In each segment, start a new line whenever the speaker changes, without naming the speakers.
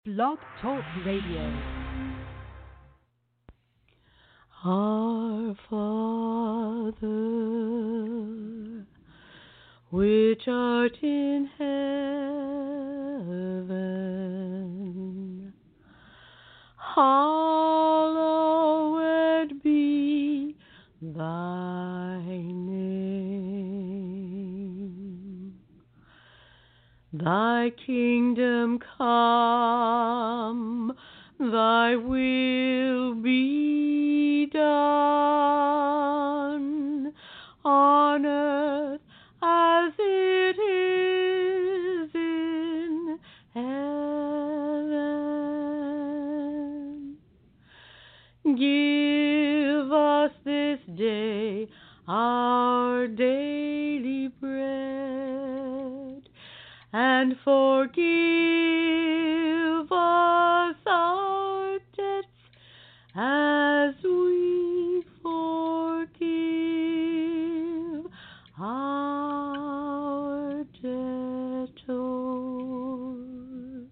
Blog Talk Radio.
Our Father, which art in heaven, hallowed be thy name. Thy kingdom come, thy will be done on earth as it is in heaven. Give us this day our daily bread, and forgive us our debts as we forgive our debtors.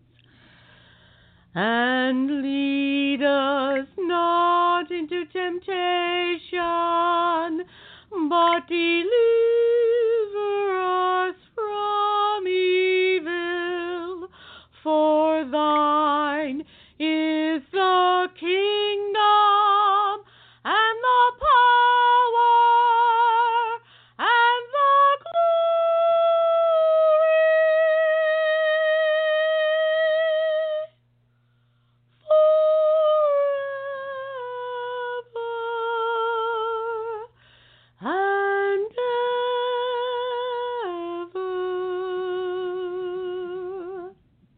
And lead us not into temptation, but deliver us from evil. For thine is the kingdom and the power and the glory forever and ever.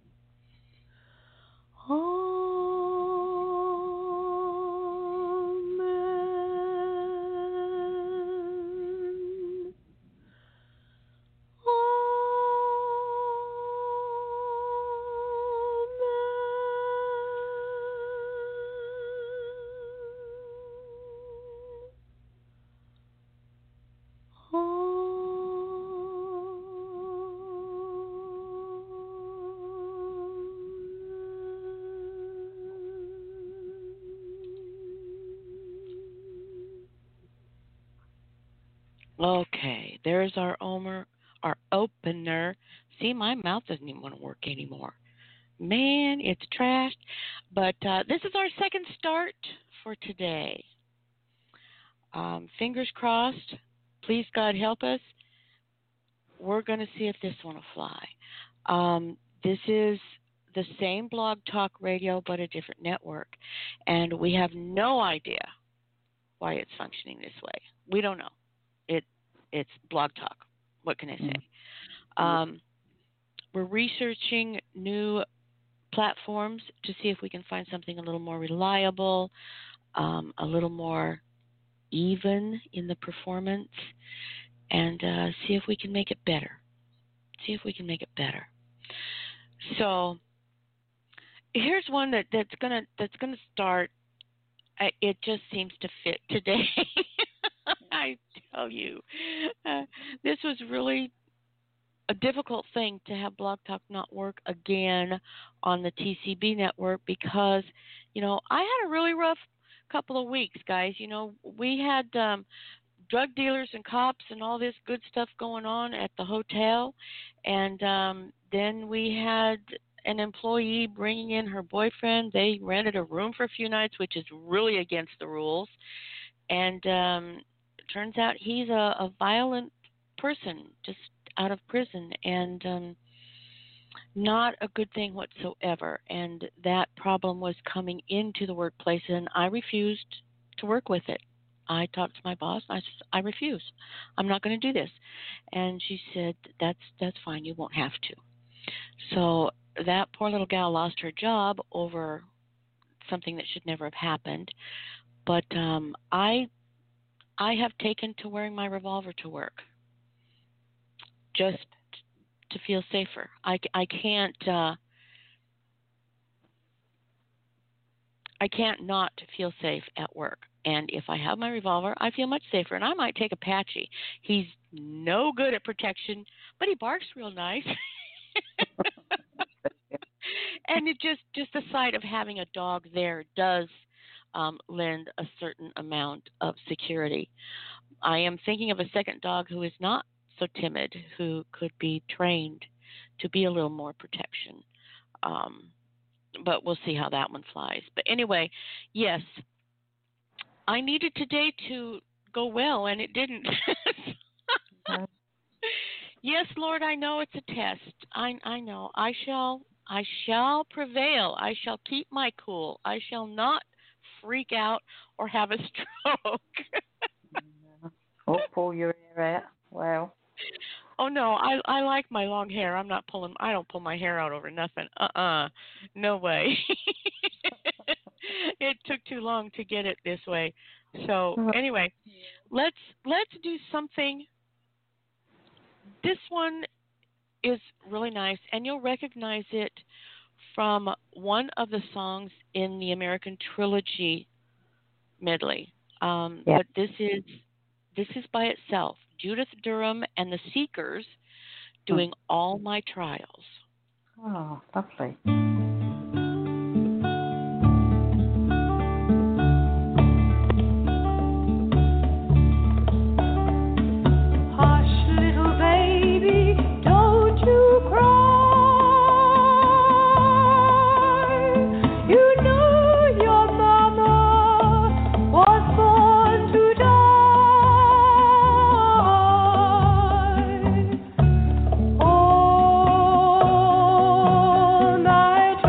Amen.
Okay, there's our opener. See, my mouth doesn't even want to work anymore. Man, it's trashed. But this is our second start for today. Fingers crossed. Please, God, help us. We're going to see if this one will fly. This is the same Blog Talk Radio, but a different network. And we have no idea why it's functioning this way. We don't know. It's Blog Talk. What can I say? We're researching new platforms to see if we can find something a little more reliable, a little more even in the performance, and see if we can make it better. So here's one that's gonna start. It just seems to fit today. I tell you, this was really a difficult thing to have Blog Talk not work again on the TCB network because, I had a really rough couple of weeks, guys. We had drug dealers and cops and all this good stuff going on at the hotel, and then we had an employee bringing in her boyfriend. They rented a room for a few nights, which is really against the rules, and turns out he's a violent person just out of prison, and not a good thing whatsoever. And that problem was coming into the workplace, and I refused to work with it. I talked to my boss. I said, I refuse. I'm not going to do this. And she said, that's fine. You won't have to. So that poor little gal lost her job over something that should never have happened. But I have taken to wearing my revolver to work just to feel safer. I can't not feel safe at work. And if I have my revolver, I feel much safer. And I might take Apache. He's no good at protection, but he barks real nice. and it just the sight of having a dog there does lend a certain amount of security. I am thinking of a second dog who is not so timid, who could be trained to be a little more protection. But we'll see how that one flies. But anyway, yes, I needed today to go well, and it didn't. Yes, Lord, I know it's a test. I know. I shall prevail. I shall keep my cool. I shall not freak out or have a stroke.
Or pull your hair out. Well.
Oh no, I like my long hair. I don't pull my hair out over nothing. No way. It took too long to get it this way. So anyway, let's do something. This one is really nice, and you'll recognize it from one of the songs in the American Trilogy medley. But this is by itself. Judith Durham and the Seekers doing All My Trials.
Oh, lovely.
All night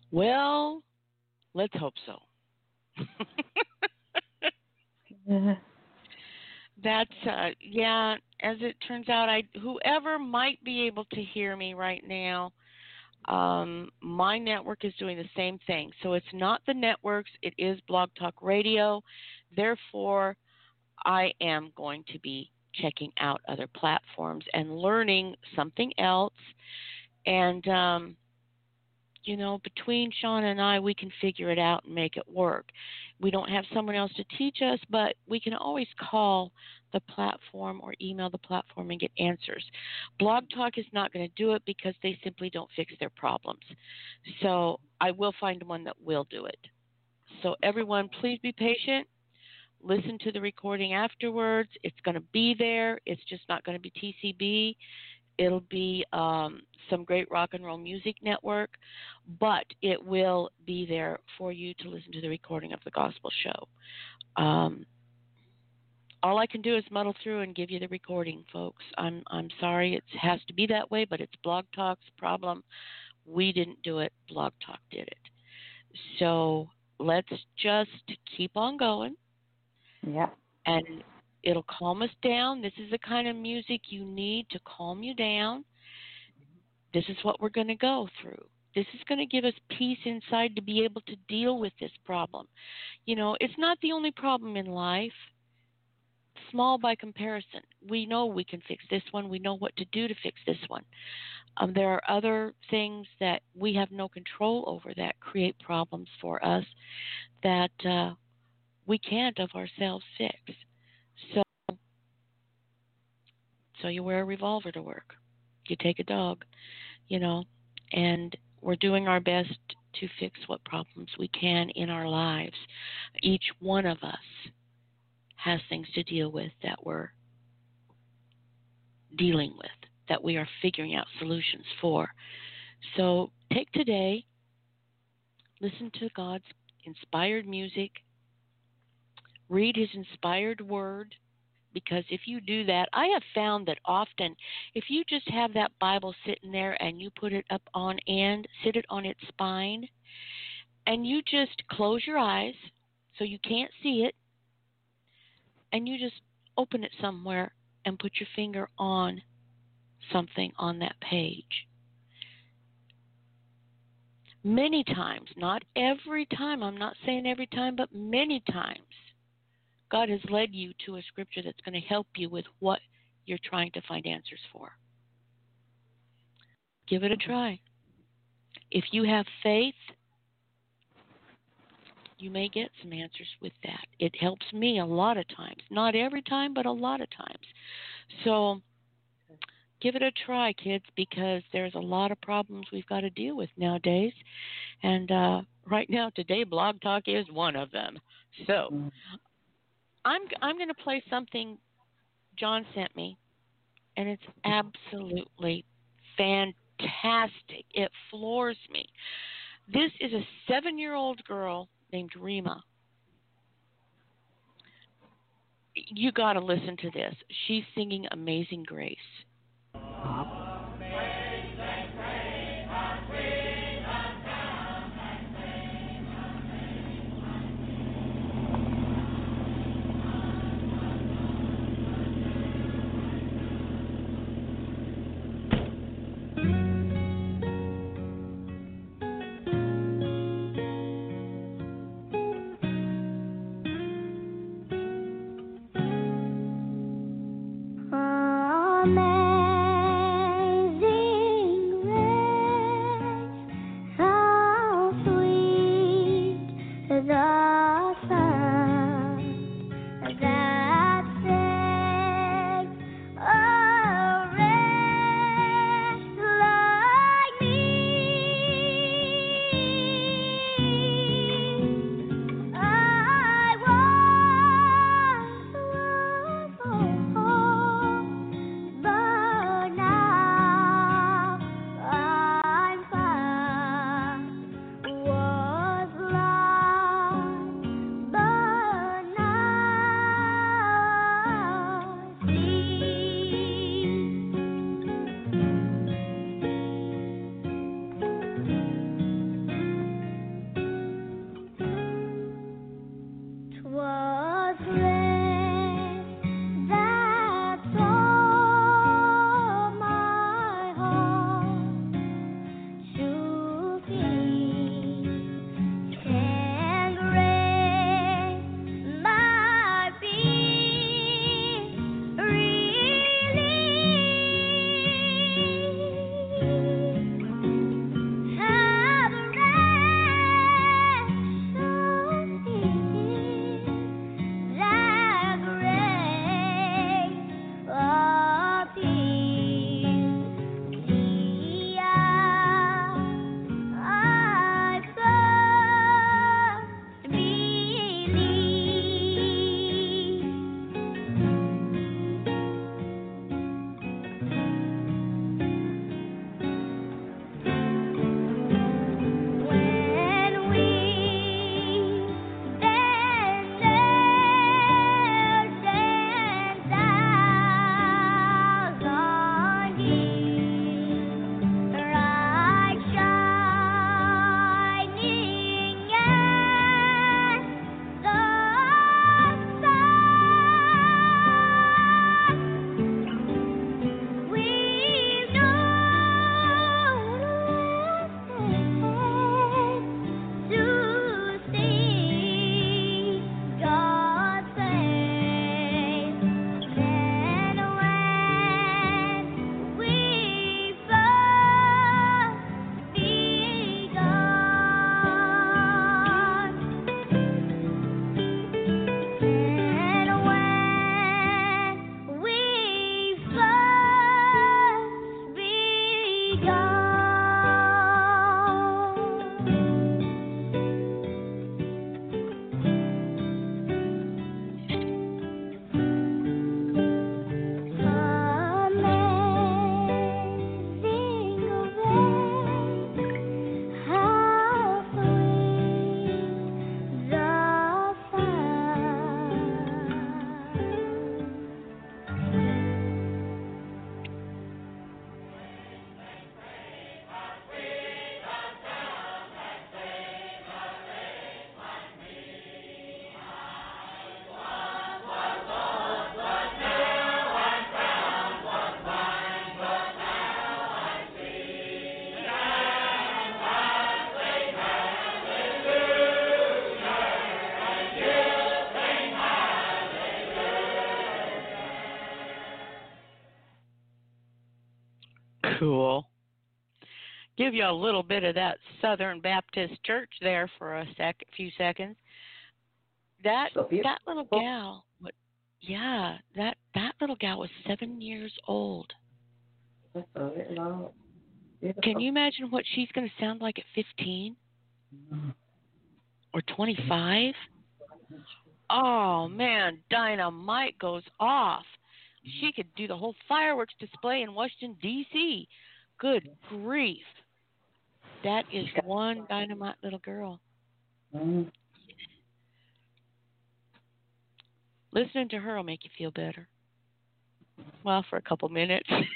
Well, let's hope so.
Yeah.
That's yeah. As it turns out, whoever might be able to hear me right now, my network is doing the same thing. So it's not the networks; it is Blog Talk Radio. Therefore, I am going to be checking out other platforms and learning something else. And between Sean and I, we can figure it out and make it work. We don't have someone else to teach us, but we can always call the platform or email the platform and get answers. Blog Talk is not going to do it because they simply don't fix their problems. So I will find one that will do it. So everyone, please be patient. Listen to the recording afterwards. It's going to be there. It's just not going to be TCB. It'll be some great rock and roll music network, but it will be there for you to listen to the recording of the gospel show. All I can do is muddle through and give you the recording, folks. I'm sorry it has to be that way, but it's Blog Talk's problem. We didn't do it. Blog Talk did it. So let's just keep on going.
Yeah.
And it'll calm us down. This is the kind of music you need to calm you down. This is what we're going to go through. This is going to give us peace inside to be able to deal with this problem. It's not the only problem in life. Small by comparison. We know we can fix this one. We know what to do to fix this one. There are other things that we have no control over that create problems for us that we can't of ourselves fix. So you wear a revolver to work. You take a dog, and we're doing our best to fix what problems we can in our lives. Each one of us has things to deal with that we're dealing with, that we are figuring out solutions for. So take today, listen to God's inspired music, read His inspired word, because if you do that, I have found that often if you just have that Bible sitting there and you put it up on end, sit it on its spine, and you just close your eyes so you can't see it, and you just open it somewhere and put your finger on something on that page. Many times, not every time, I'm not saying every time, but many times, God has led you to a scripture that's going to help you with what you're trying to find answers for. Give it a try. If you have faith, you may get some answers with that. It helps me a lot of times. Not every time, but a lot of times. So give it a try, kids, because there's a lot of problems we've got to deal with nowadays. And right now, today, Blog Talk is one of them. So I'm going to play something John sent me, and it's absolutely fantastic. It floors me. This is a 7-year-old girl named Rima. You got to listen to this. She's singing Amazing Grace. cool. Give you a little bit of that Southern Baptist Church there for a few seconds. That little gal, that little gal was 7 years old.
That's a little
Can you imagine what she's going to sound like at 15 or 25? Oh man, dynamite goes off. She could do the whole fireworks display in Washington, D.C. Good grief. That is one dynamite little girl.
Mm.
Listening to her will make you feel better. Well, for a couple minutes.
When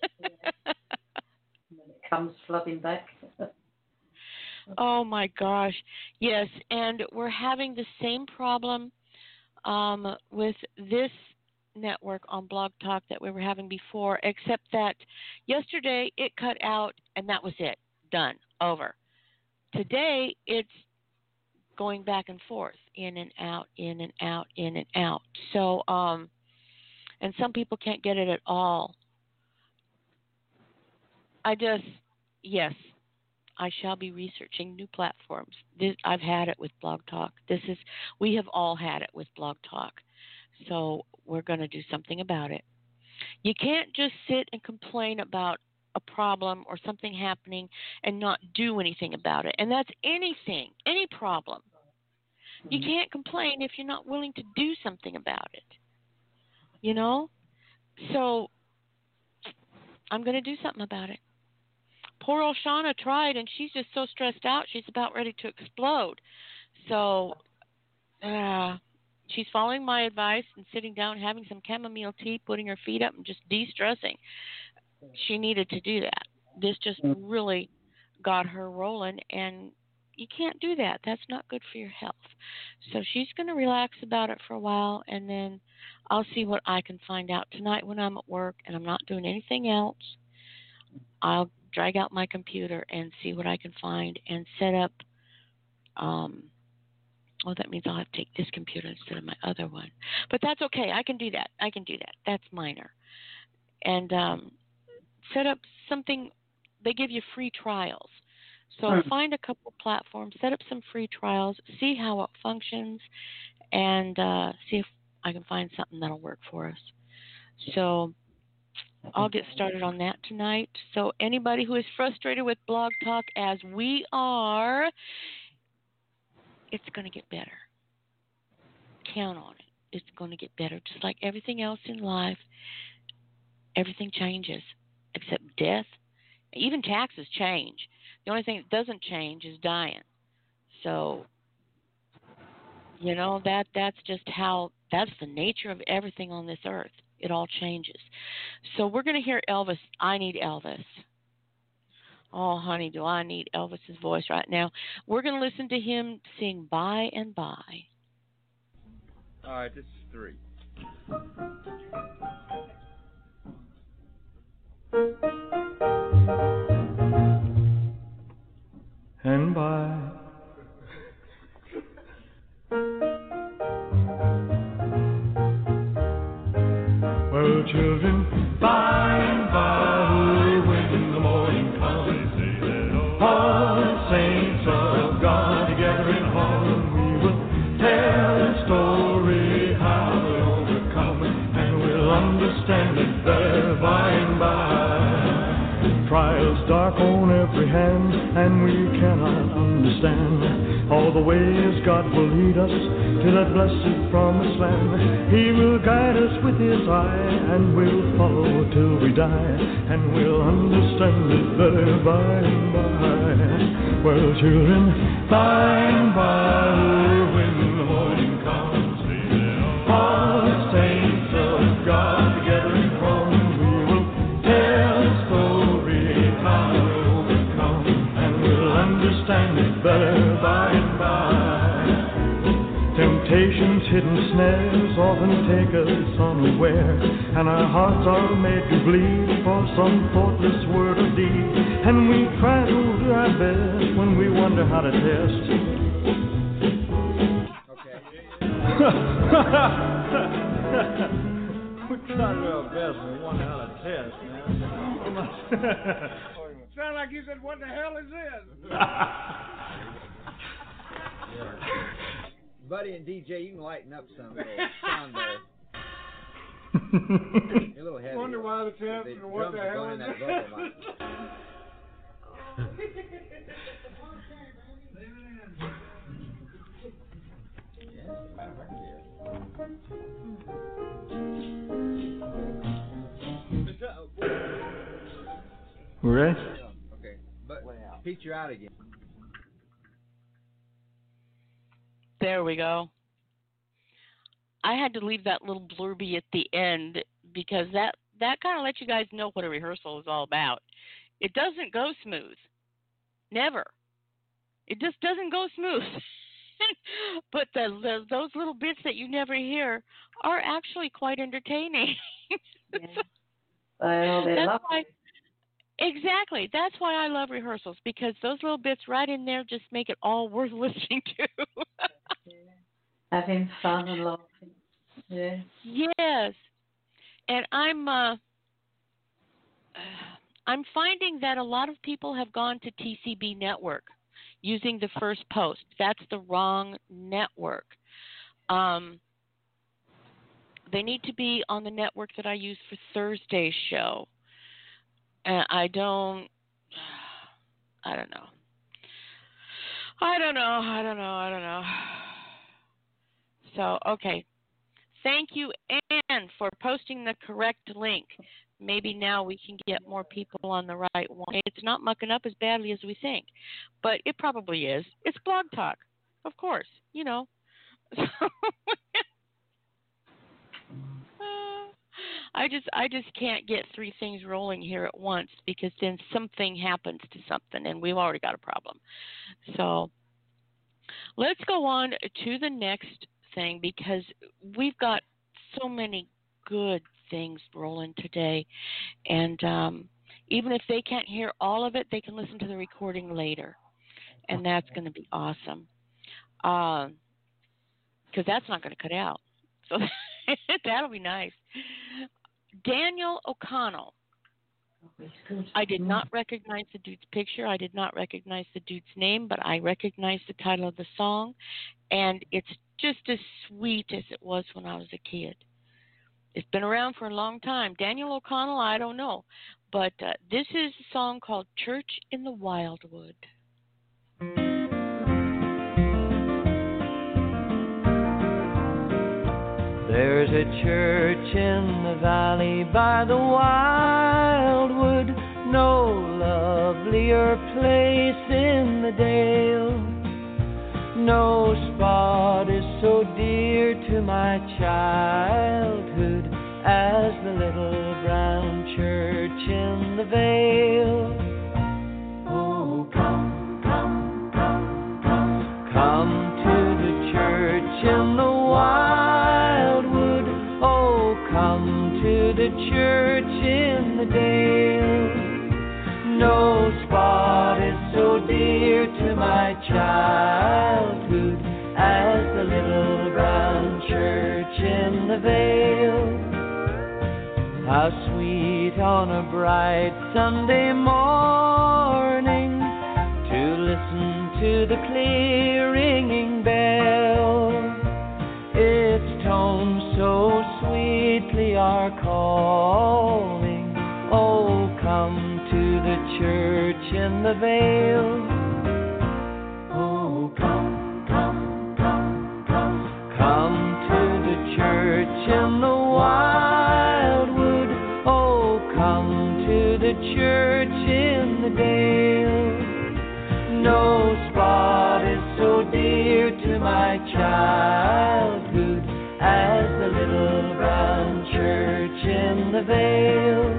it comes flooding back.
Oh, my gosh. Yes, and we're having the same problem with this network on Blog Talk that we were having before, except that yesterday it cut out and that was it. Done. Over. Today it's going back and forth, in and out, in and out, in and out. So, and some people can't get it at all. Yes, I shall be researching new platforms. I've had it with Blog Talk. We have all had it with Blog Talk. So we're going to do something about it. You can't just sit and complain about a problem or something happening and not do anything about it. And that's anything, any problem. You can't complain if you're not willing to do something about it. You know? So I'm going to do something about it. Poor old Shauna tried, and she's just so stressed out, she's about ready to explode. So she's following my advice and sitting down, having some chamomile tea, putting her feet up, and just de-stressing. She needed to do that. This just really got her rolling, and you can't do that. That's not good for your health. So she's going to relax about it for a while, and then I'll see what I can find out tonight when I'm at work and I'm not doing anything else. I'll drag out my computer and see what I can find and set up. That means I'll have to take this computer instead of my other one. But that's okay. I can do that. That's minor. And set up something. They give you free trials. So find a couple platforms, set up some free trials, see how it functions, and see if I can find something that'll work for us. So I'll get started on that tonight. So anybody who is frustrated with Blog Talk as we are, it's going to get better. Count on it. It's going to get better. Just like everything else in life, everything changes except death. Even taxes change. The only thing that doesn't change is dying. So, you know, that's just that's the nature of everything on this earth. It all changes. So we're going to hear Elvis. I need Elvis. Oh, honey, do I need Elvis's voice right now. We're going to listen to him sing By and By.
All right, this is 3.
And by well, children, by and by, when the morning comes, all the saints of God together in hall, and we will tell a story how we overcome, and we'll understand it better by and by. Trials dark on every hand, and we cannot understand all the ways God will lead us to that blessed promised land. He will guide us with His eye, and we'll follow till we die, and we'll understand it better by and by. Well, children, by and by, when the morning comes, all the saints of God together in hall, we will tell a story how we overcome, and we'll understand it better by and by. Temptations, hidden snares often take us unaware, and our hearts are made to bleed for some thoughtless word or deed, and we try to do our best when we wonder how to test. tried our best and we won out of test, man.
Sound like you said, what the hell is this?
Buddy and DJ, you can lighten up some of the sound there. You're a little heavy.
Wonder why the test and what the hell is
that
this?
vocal mic.
We're ready?
Okay, but Pete, you're out again.
There we go. I had to leave that little blurby at the end because that kind of lets you guys know what a rehearsal is all about. It doesn't go smooth. Never. It just doesn't go smooth. But those little bits that you never hear are actually quite entertaining. Exactly. That's why I love rehearsals, because those little bits right in there just make it all worth listening to.
Having fun and laughing. Yeah.
Yes. And I'm finding that a lot of people have gone to TCB Network using the first post. That's the wrong network. They need to be on the network that I use for Thursday's show. And I don't know. So, okay. Thank you, Anne, for posting the correct link. Maybe now we can get more people on the right one. It's not mucking up as badly as we think, but it probably is. It's Blog Talk, of course, you know. I just can't get three things rolling here at once, because then something happens to something, and we've already got a problem. So let's go on to the next thing, because we've got so many good things rolling today, and even if they can't hear all of it, they can listen to the recording later, and that's going to be awesome, because that's not going to cut out, so that'll be nice. Daniel O'Connell. I did not recognize the dude's picture. I did not recognize the dude's name, but I recognized the title of the song, and it's just as sweet as it was when I was a kid. It's been around for a long time. Daniel O'Connell, I don't know, but this is a song called Church in the Wildwood.
There's a church in the valley by the wildwood, no lovelier place in the dale. No spot is so dear to my childhood as the little brown church in the vale. Oh, come, come, come, come, come to the church in the wildwood. Oh, come to the church in the dale. No spot is so dear to my childhood as the little brown church in the vale. How sweet on a bright Sunday morning to listen to the clear ringing bell. Its tones so sweetly are calling, oh, come to the church in the vale. Oh, come, come, come, come, come to the church in the wildwood. Oh, come to the church in the dale. No spot is so dear to my childhood as the little brown church in the vale.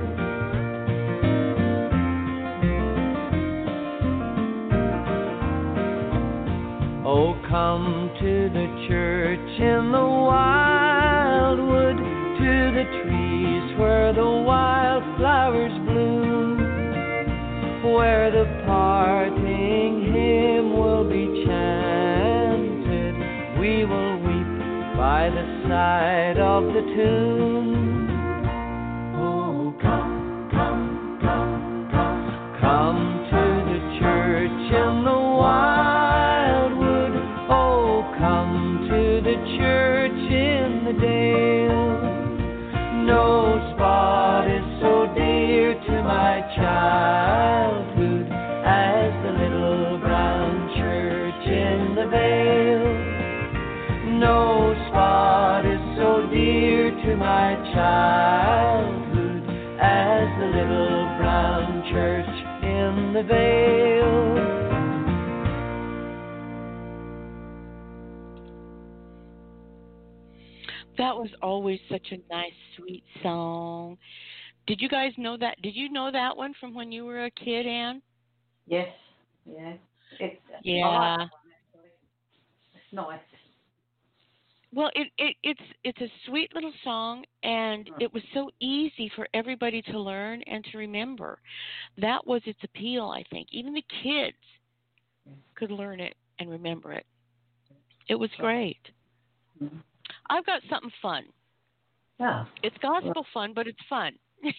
Oh, come to the church in the wildwood, to the trees where the wildflowers bloom, where the parting hymn will be chanted. We will weep by the side of the tomb. the vale. No spot is so dear to my childhood as the little brown church in the vale.
That was always such a nice, sweet song. Did you guys know that? Did you know that one from when you were a kid, Anne?
Yes. Yeah. It's
Yeah.
It's nice.
Well, it's a sweet little song, and it was so easy for everybody to learn and to remember. That was its appeal, I think. Even the kids could learn it and remember it. It was great.
Mm-hmm.
I've got something fun.
Yeah.
It's gospel fun, but it's fun.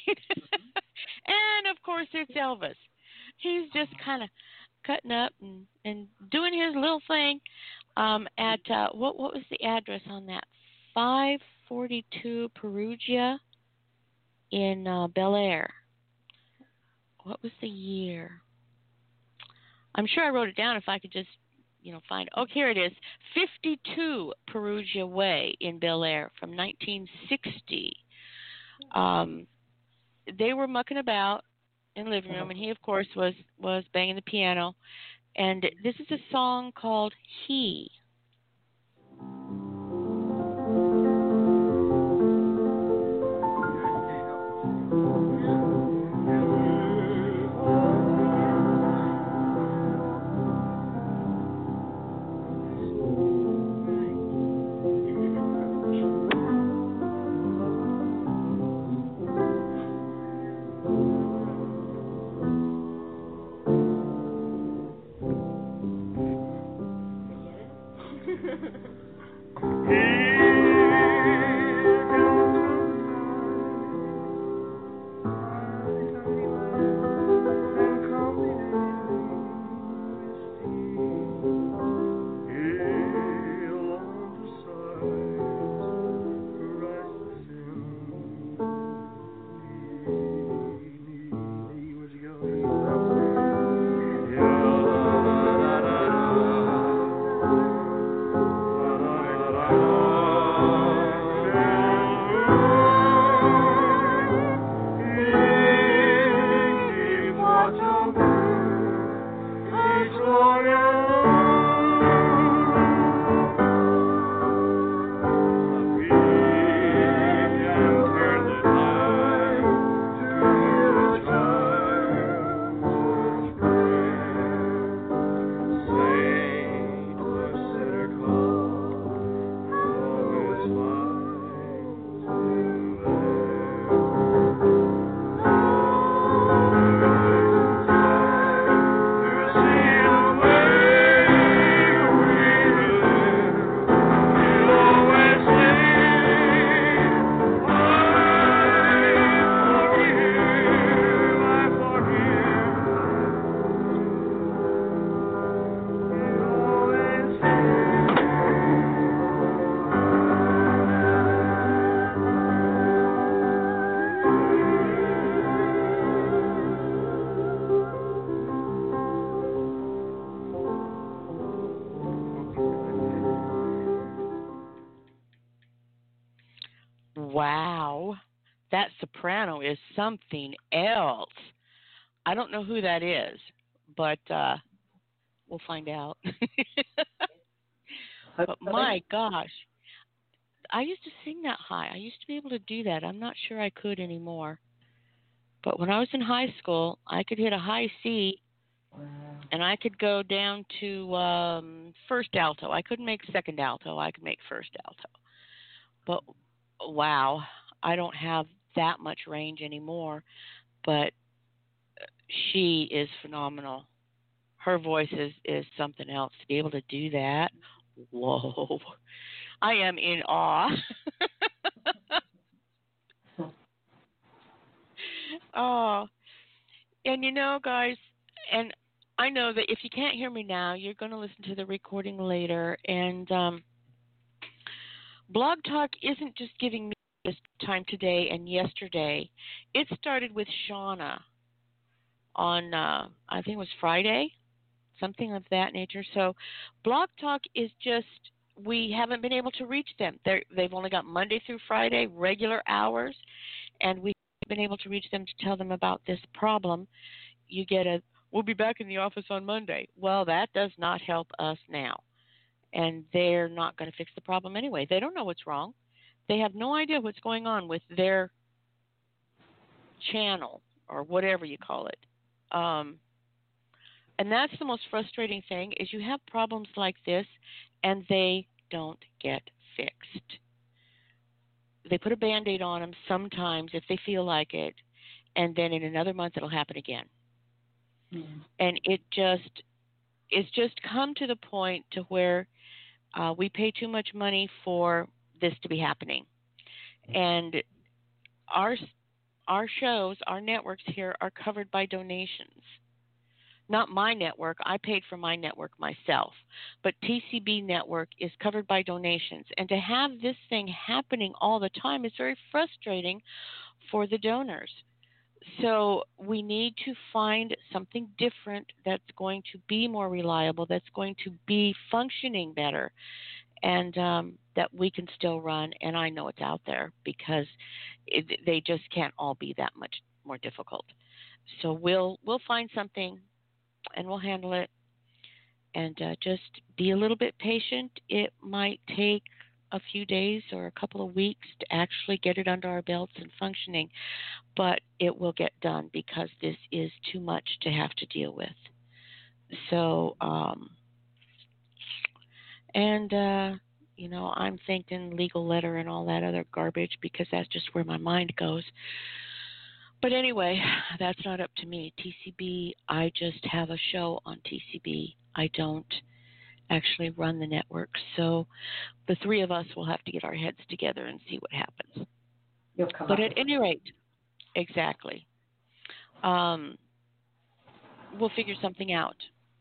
And, of course, there's Elvis. He's just kind of cutting up and doing his little thing at, what was the address on that? 542 Perugia in Bel Air. What was the year? I'm sure I wrote it down if I could just, find it. Oh, here it is. 52 Perugia Way in Bel Air from 1960. They were mucking about in the living room, and he, of course, was banging the piano. And this is a song called He. Wow, that soprano is something else. I don't know who that is, but we'll find out. But my gosh, I used to sing that high. I used to be able to do that. I'm not sure I could anymore. But when I was in high school, I could hit a high C, and I could go down to first alto. I couldn't make second alto. I could make first alto. But wow, I don't have that much range anymore. But she is phenomenal. Her voice is something else. To be able to do that, whoa. I am in awe. Oh, and guys, and I know that if you can't hear me now, you're going to listen to the recording later. And Blog Talk isn't just giving me this time today and yesterday. It started with Shauna on, I think it was Friday. something of that nature. So Blog Talk is just, we haven't been able to reach them. They've only got Monday through Friday, regular hours, and we've been able to reach them to tell them about this problem. You get we'll be back in the office on Monday. Well, that does not help us now. And they're not going to fix the problem anyway. They don't know what's wrong. They have no idea what's going on with their channel or whatever you call it. And that's the most frustrating thing, is you have problems like this and they don't get fixed. They put a Band-Aid on them sometimes if they feel like it, and then in another month it'll happen again. Mm-hmm. And it's just come to the point to where we pay too much money for this to be happening. And our shows, our networks here are covered by donations. Not my network. I paid for my network myself. But TCB network is covered by donations. And to have this thing happening all the time is very frustrating for the donors. So we need to find something different that's going to be more reliable, that's going to be functioning better, and that we can still run. And I know it's out there because they just can't all be that much more difficult. So we'll find something, and we'll handle it. And just be a little bit patient. It might take a few days or a couple of weeks to actually get it under our belts and functioning, but it will get done because this is too much to have to deal with. So, I'm thinking legal letter and all that other garbage because that's just where my mind goes. But anyway, that's not up to me. TCB, I just have a show on TCB. I don't actually run the network. So the three of us will have to get our heads together and see what happens. But at any rate, exactly. We'll figure something out.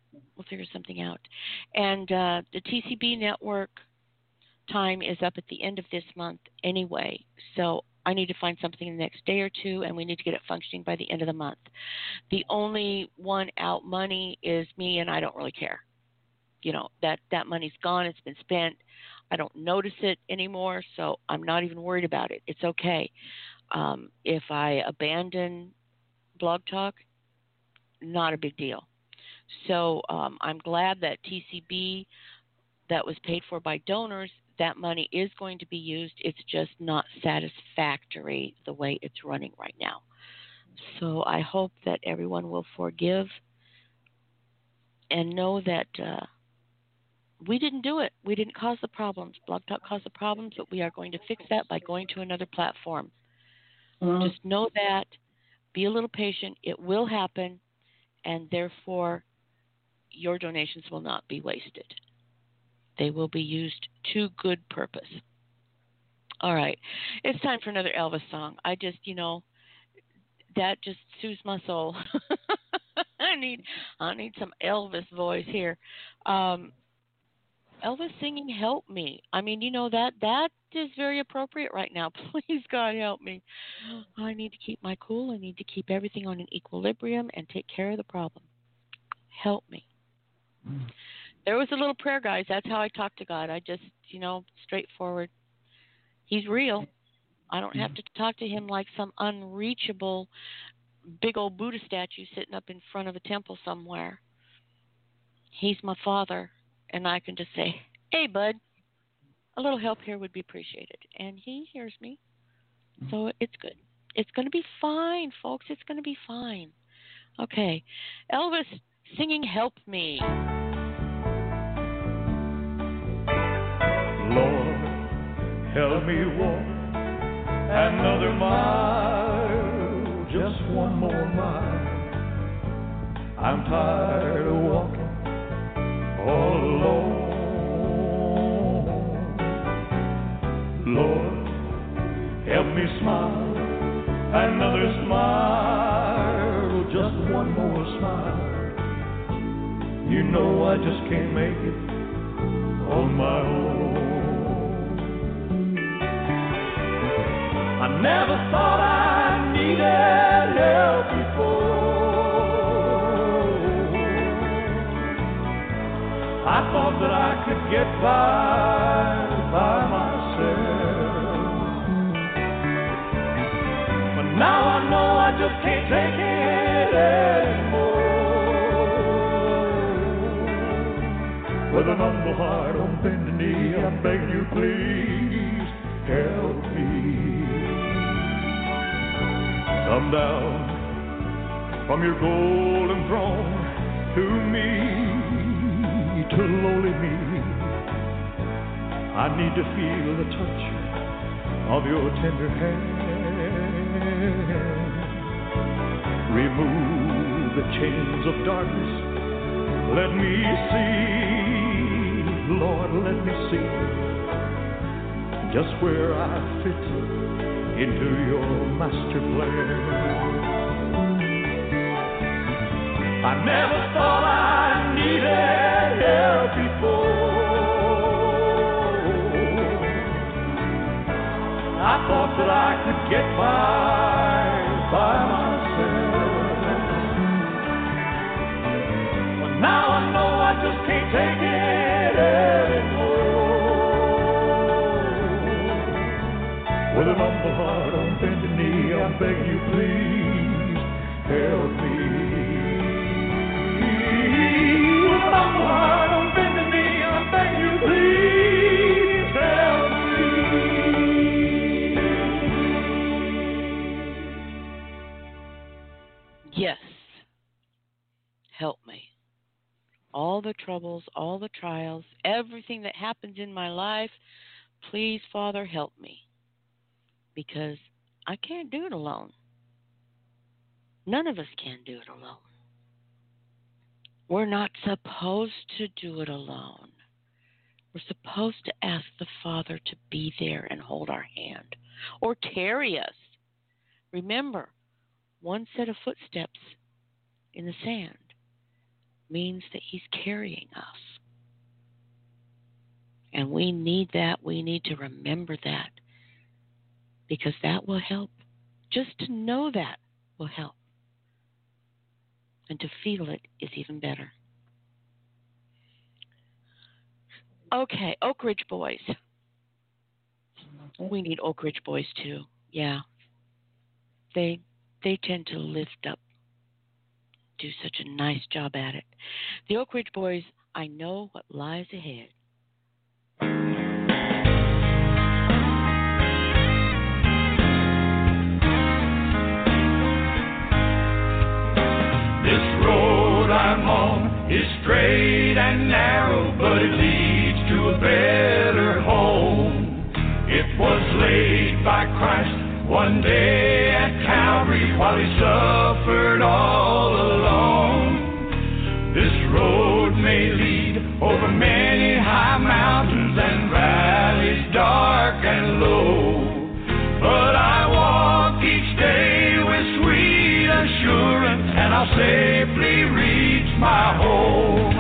And the TCB network time is up at the end of this month anyway. So I need to find something in the next day or two, and we need to get it functioning by the end of the month. The only one out money is me, and I don't really care. That money's gone. It's been spent. I don't notice it anymore, so I'm not even worried about it. It's okay. If I abandon Blog Talk, not a big deal. So I'm glad that TCB, that was paid for by donors, that money is going to be used. It's just not satisfactory the way it's running right now. So I hope that everyone will forgive and know that we didn't do it. We didn't cause the problems. Blog Talk caused the problems, but we are going to fix that by going to another platform. Just know that. Be a little patient. It will happen, and therefore your donations will not be wasted. They will be used to good purpose. All right. It's time for another Elvis song. I just, that just soothes my soul. I need some Elvis voice here. Elvis singing Help Me. I mean, that is very appropriate right now. Please, God, help me. I need to keep my cool. I need to keep everything on an equilibrium and take care of the problem. Help me. There was a little prayer, guys. That's how I talk to God. I just, straightforward. He's real. I don't have to talk to him like some unreachable big old Buddha statue sitting up in front of a temple somewhere. He's my Father, and I can just say, hey, bud, a little help here would be appreciated. And he hears me, so it's good. It's going to be fine, folks. It's going to be fine. Okay. Elvis singing Help Me.
Lord, help me walk another mile, just one more mile. I'm tired of walking all alone. Lord, help me smile another smile, just one more smile. You know I just can't make it on my own. I never thought I needed help before. that I could get by myself. But now I know I just can't take it anymore. With an humble heart on bended knee, I beg you please help me. Come down from your golden throne to me, to lowly me. I need to feel the touch of your tender hand. Remove the chains of darkness. Let me see, Lord, let me see just where I fit into your master plan. I never thought I needed help before. I thought that I could get by myself. But now I know I just can't take it anymore. With an humble heart on bended knee, I beg you please help me. With an humble heart on bended knee, I beg you please help me.
Yes. Help me. All the troubles, all the trials, everything that happens in my life, please, Father, help me. Because I can't do it alone. None of us can do it alone. We're not supposed to do it alone. We're supposed to ask the Father to be there and hold our hand or carry us. Remember, one set of footsteps in the sand means that He's carrying us. And we need that. We need to remember that. Because that will help. Just to know that will help. And to feel it is even better. Okay, Oak Ridge Boys. We need Oak Ridge Boys too. Yeah. They tend to lift up, do such a nice job at it. The Oak Ridge Boys, I know what lies ahead.
This road I'm on is straight and narrow, but it leads to a better home. It was laid by Christ one day at Calvary while He suffered all alone. This road may lead over many high mountains and valleys dark and low, but I walk each day with sweet assurance, and I'll safely reach my home.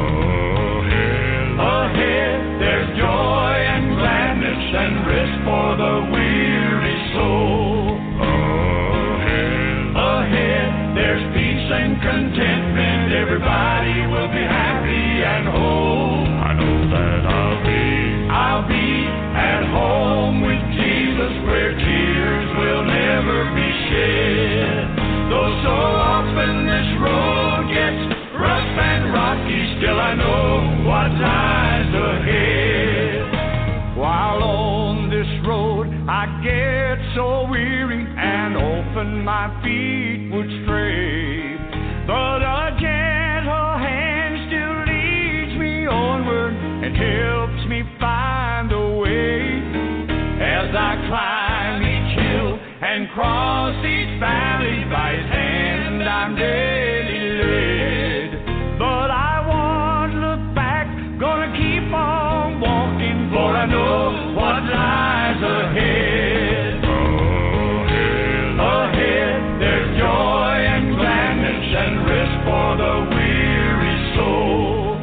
Ahead, there's joy and gladness and rest for the weary soul. Ahead, there's peace and contentment. Everybody will be happy and whole. I know that I'll be at home with Jesus, where tears will never be shed. Though so often this road gets rough and rocky, still I know what lies ahead. While on this road I get so weary, and often my feet would stray, but a gentle hand still leads me onward and helps me find the way. As I climb each hill and cross each valley, by His hand I'm daily led. But I won't look back, gonna keep on walking, for I know what lies ahead. Ahead, there's joy and gladness and rest for the weary soul.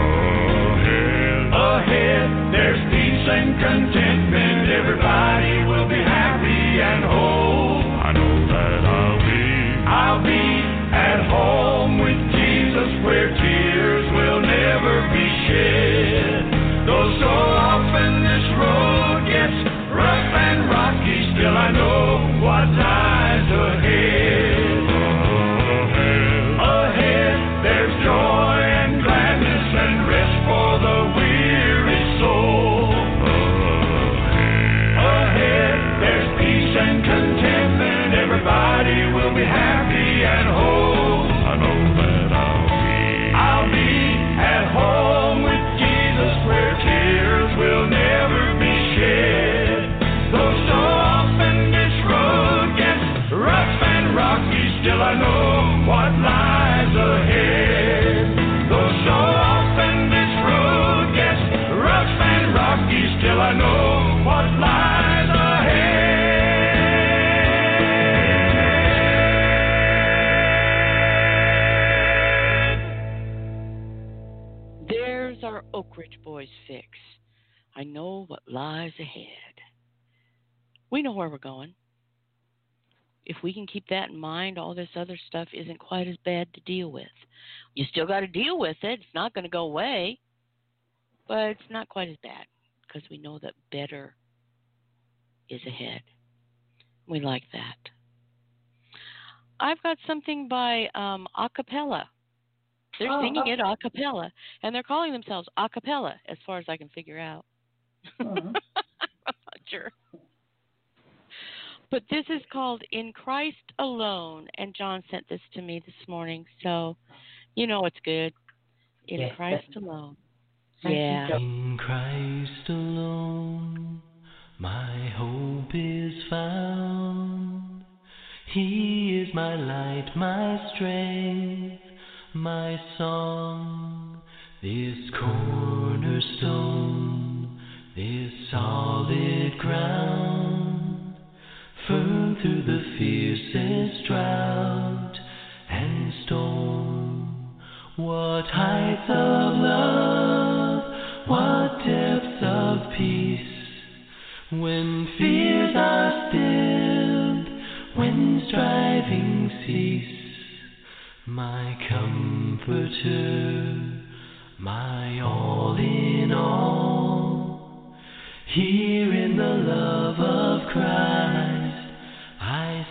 Ahead, there's peace and contentment. Everybody will be happy and whole. I know that I'll be at home with Jesus, where tears will never be shed.
broke rich boys fix. I know what lies ahead. We know where we're going. If we can keep that in mind, all this other stuff isn't quite as bad to deal with. You still got to deal with it. It's not going to go away, but it's not quite as bad because we know that better is ahead. We like that. I've got something by a cappella. They're singing it a cappella, and they're calling themselves a cappella, as far as I can figure out. I'm not sure. But this is called In Christ Alone, and John sent this to me this morning, so you know it's good. In Christ Alone. Yeah.
In Christ alone, my hope is found. He is my light, my strength, my song. This cornerstone, this solid ground, firm through the fiercest drought and storm. What heights of love, what depths of peace, when fears are stilled, when striving cease. My comforter, my all in all, here in the love of Christ I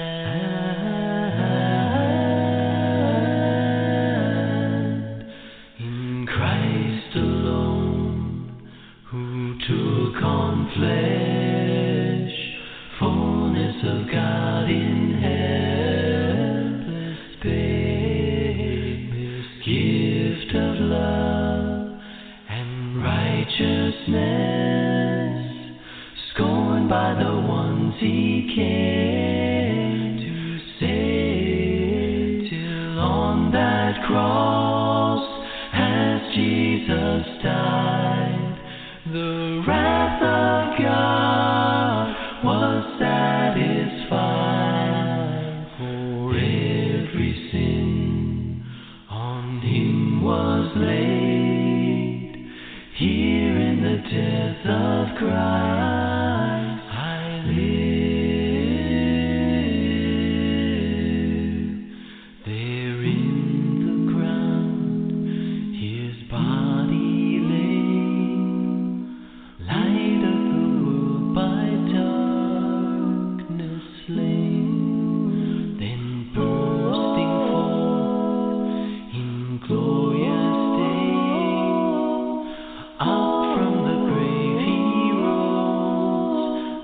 stand. In Christ alone, who took on flesh, fullness of God in helpless babe, this gift of love and righteousness, scorned by the ones he came to save, till on that cross, as Jesus died, the wrath of God was satisfied. For every sin on him was laid. Here in the death of Christ I live. There in the ground his body lay, light of the world by darkness slain, then bursting forth in glorious day, up from the grave he rose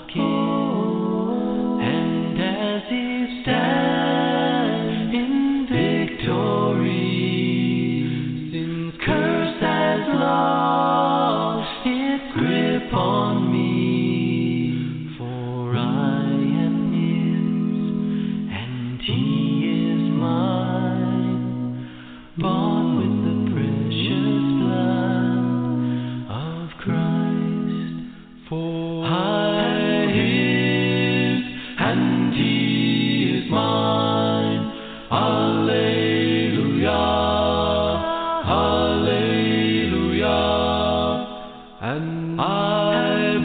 again, and as he stands in victory, sin's curse has lost its grip on me. For I am his, and he is mine, bought with the precious blood of Christ. For I his, and he is mine. Alleluia, alleluia. And I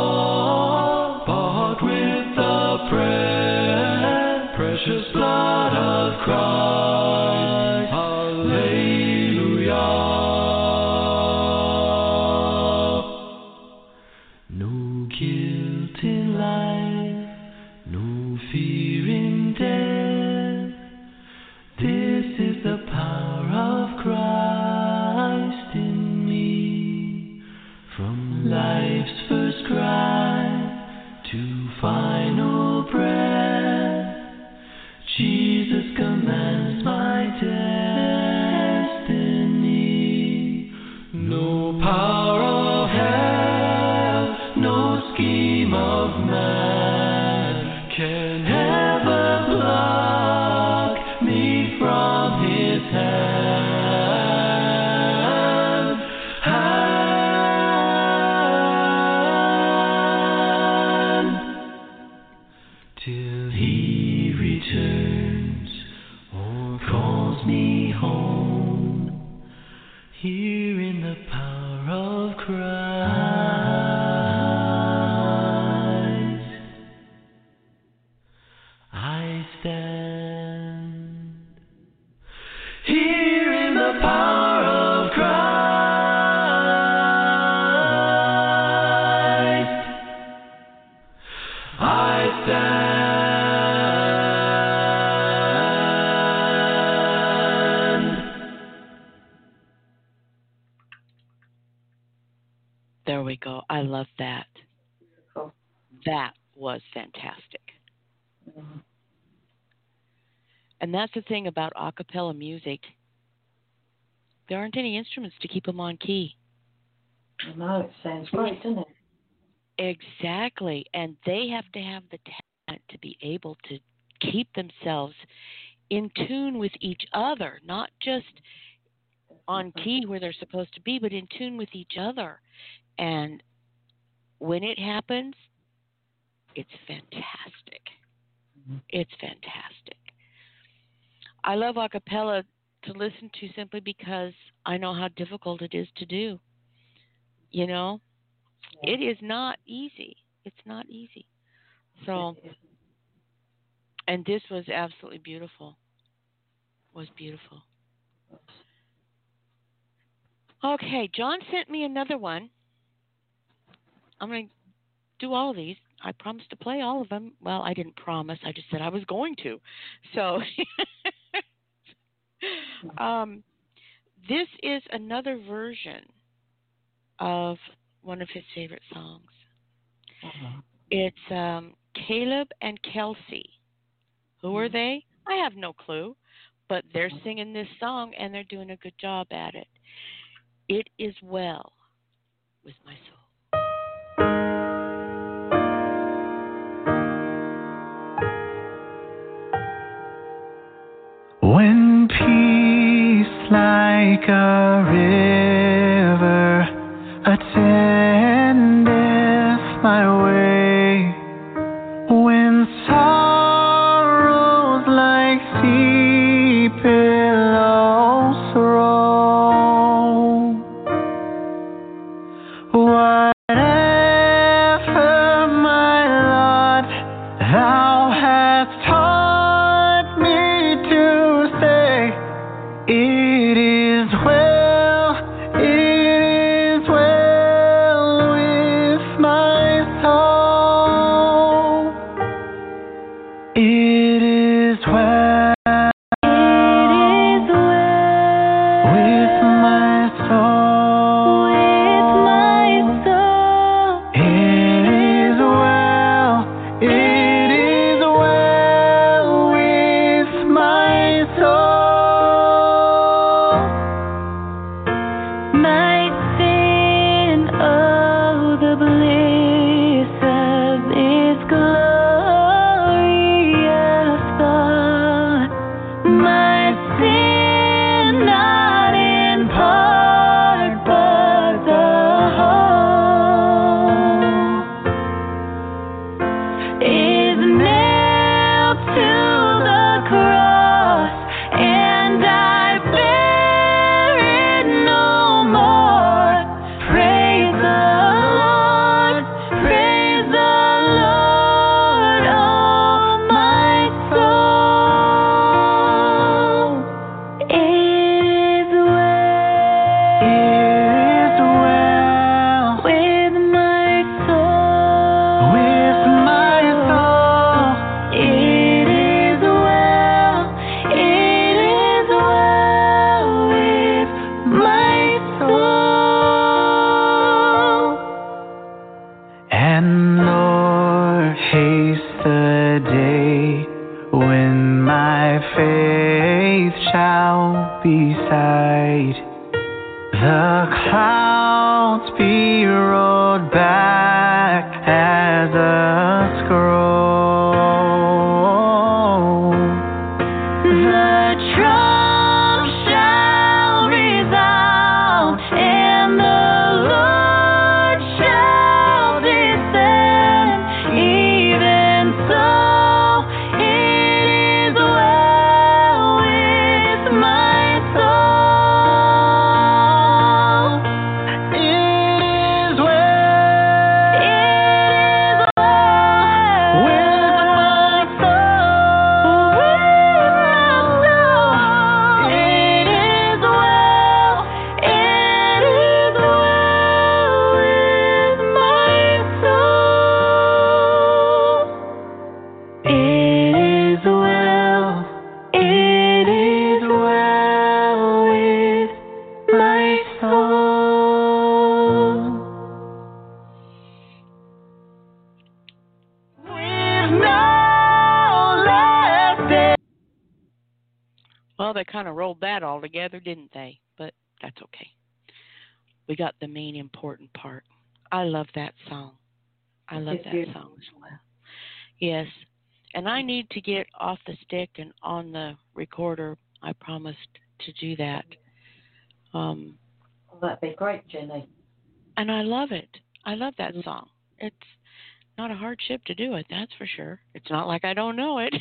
bought with the precious blood of Christ. Alleluia. No guilt in life, no fear in death. This is the power of Christ in me. From life's first cry to final breath, Jesus commands my destiny. No power of hell, no scheme of man can ever pluck me from his hand. of Christ, I stand here in the power of Christ. I stand.
There we go. I love that.
Cool.
That was fantastic.
Mhm.
And that's the thing about a cappella music. There aren't any instruments to keep them on key.
I know, it sounds great, doesn't it?
Exactly. And they have to have the talent to be able to keep themselves in tune with each other, not just on key where they're supposed to be, but in tune with each other. And when it happens, it's fantastic.
Mhm.
It's fantastic. I love a cappella to listen to simply because I know how difficult it is to do. You know,
Yeah.
it is not easy. It's not easy. So,
It is.
and this was absolutely beautiful. Was beautiful. Okay, John sent me another one. I'm going to do all of these. I promised to play all of them. Well, I didn't promise. I just said I was going to. So, this is another version of one of his favorite songs.
Uh-huh.
It's Caleb and Kelsey. Who are they? I have no clue, but they're singing this song and they're doing a good job at it. It is well with my soul.
When peace like a river attendeth my way, when sorrows like sea billows roll, whatever my lot, thou hast taught me to say, it is well with my soul. It is well with my soul. It is well with my soul. Night sin of the bliss of this glorious thought. My sin not in part, but the whole is nailed to the cross, and I bear it no more. Praise the Lord, oh my soul. It is well with my soul. With my soul. It is well with my soul. And Lord, haste the day when my faith shall be sight, the clouds be rolled back as a scroll. The trump shall resound, and the Lord shall descend. Even so, it is well with my soul. It
together, didn't they? But that's okay. We got the main important part. I love that song. I love that song as well. Yes. And I need to get off the stick and on the recorder. I promised to do that.
That'd be great, Jenny.
And I love it. I love that song. It's not a hardship to do it, that's for sure. It's not like I don't know it.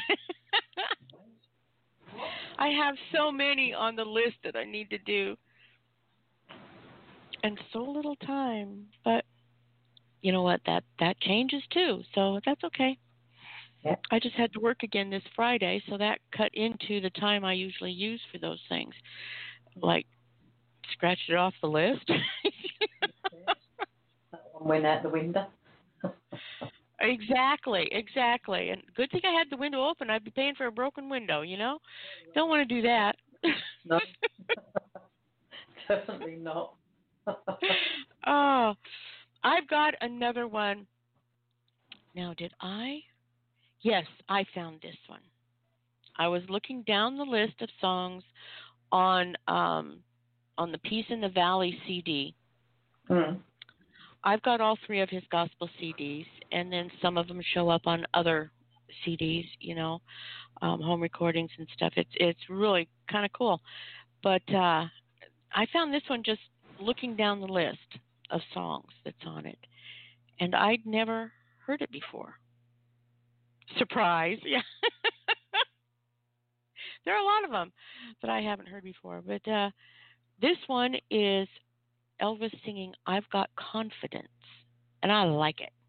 I have so many on the list that I need to do. And so little time. But you know what? That changes too. So that's okay.
Yep.
I just had to work again this Friday, so that cut into the time I usually use for those things. Like, scratched it off the list.
That one went out the window.
Exactly. And good thing I had the window open. I'd be paying for a broken window, you know? Don't want to do that.
No. Definitely not.
Oh, I've got another one. Now, did I? Yes, I found this one. I was looking down the list of songs on the Peace in the Valley CD.
Mm.
I've got all three of his gospel CDs, and then some of them show up on other CDs, you know, home recordings and stuff. It's really kind of cool. But I found this one just looking down the list of songs that's on it, and I'd never heard it before. Surprise, yeah. There are a lot of them that I haven't heard before, but this one is Elvis singing "I've Got Confidence," and I like it.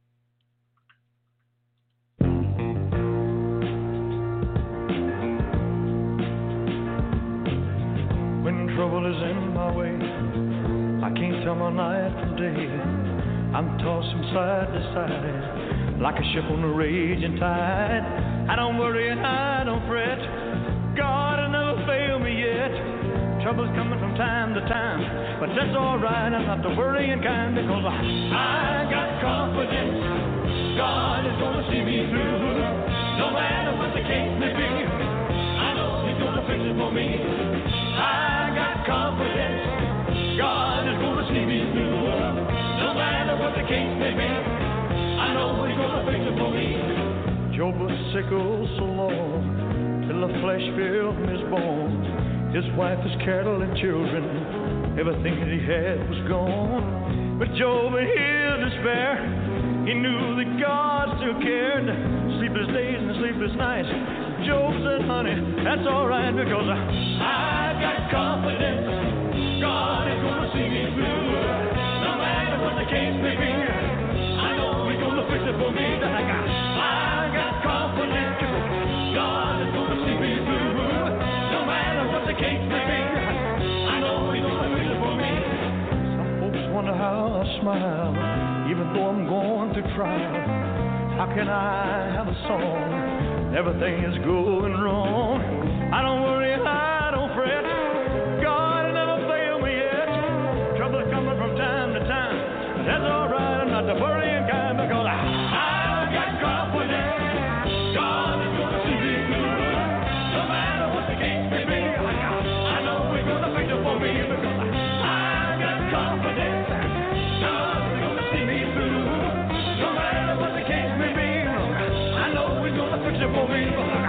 When trouble is in my way, I can't tell my night from day. I'm tossed from side to side, like a ship on a raging tide. I don't worry and I don't fret. God has never failed me yet. Trouble's coming from time to time, but that's alright. I'm not the worrying kind, because I got confidence. God is gonna see me through. No matter what the case may be, I know He's gonna fix it for me. I got confidence. God is gonna see me through. No matter what the case may be, I know He's gonna fix it for me. Job was sick oh so long, till the flesh fell from his bones. His wife, his cattle, and children, everything that he had was gone. But Job, in his despair, he knew that God still cared. Sleepless days and sleepless nights, Job said, honey, that's alright, because I got confidence. God is gonna see me through. No matter what the case may be, I know He's gonna fix it for me. I got confidence. God is gonna see me through. No matter what the case may be, I know He's gonna fix it for me. Some folks wonder how I smile, even though I'm going through trial. How can I have a song? Everything is going wrong. I don't worry and I don't fret. God has never failed me yet. Trouble's coming from time to time. That's alright, I'm not the worrying kind, because I got confidence. God is gonna see me through. No matter what the case may be, I know He's gonna fix it for me, because I got confidence. God is gonna see me through. No matter what the case may be, I know He's gonna fix it for me.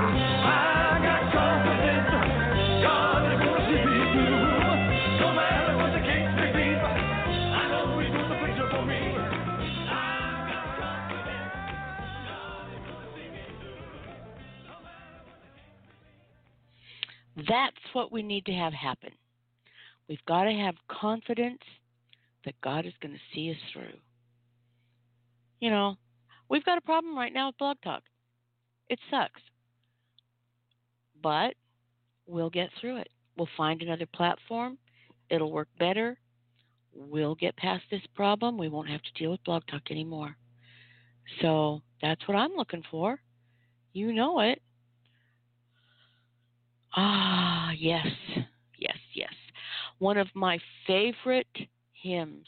I got confidence. God is gonna see me through. No matter what the case may be, I know He's gonna fix it for me. I got confidence. God is gonna see me through. No matter what the case may be.
That's what we need to have happen. We've got to have confidence that God is going to see us through. You know, we've got a problem right now with Blog Talk. It sucks. But we'll get through it. We'll find another platform. It'll work better. We'll get past this problem. We won't have to deal with Blog Talk anymore. So that's what I'm looking for. You know it. Ah, yes. One of my favorite hymns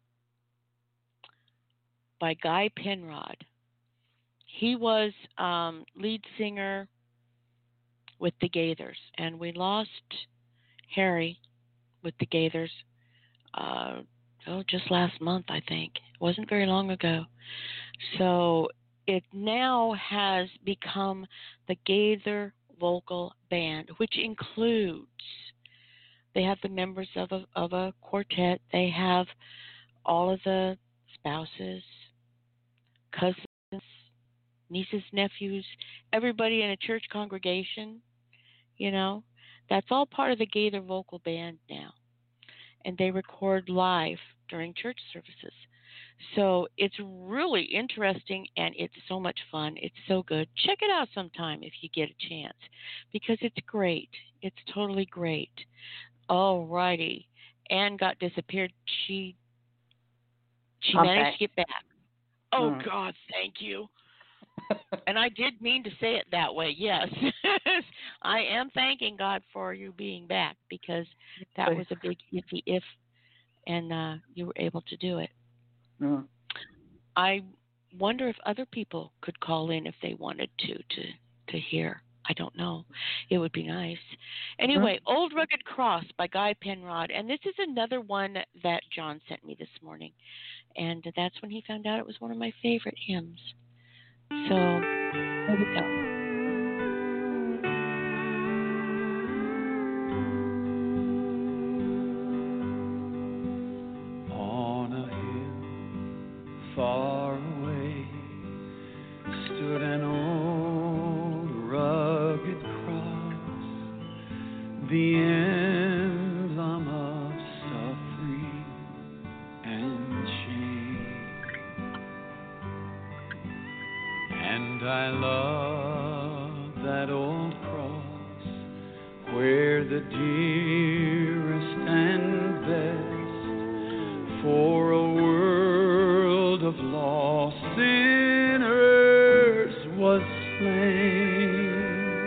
by Guy Penrod. He was lead singer with the Gaithers, and we lost Harry with the Gaithers. Just last month, I think. It wasn't very long ago. So it now has become the Gaither Vocal Band, which includes, they have the members of a quartet. They have all of the spouses, cousins, nieces, nephews, everybody in a church congregation, that's all part of the Gaither Vocal Band now. And they record live during church services. So it's really interesting, and it's so much fun. It's so good. Check it out sometime if you get a chance, because it's great. It's totally great. All righty. Anne got disappeared. She managed to get back. Oh, God, thank you. And I did mean to say it that way, yes. I am thanking God for you being back, because that was a big iffy if, and you were able to do it. I wonder if other people could call in if they wanted to hear. I don't know. It would be nice. Anyway, Old Rugged Cross by Guy Penrod. And this is another one that John sent me this morning. And that's when he found out it was one of my favorite hymns. So, here we go.
Far away stood an old rugged cross, the emblem of suffering and shame. And I love that old cross, where the dearest and best for a world of lost sinners was slain.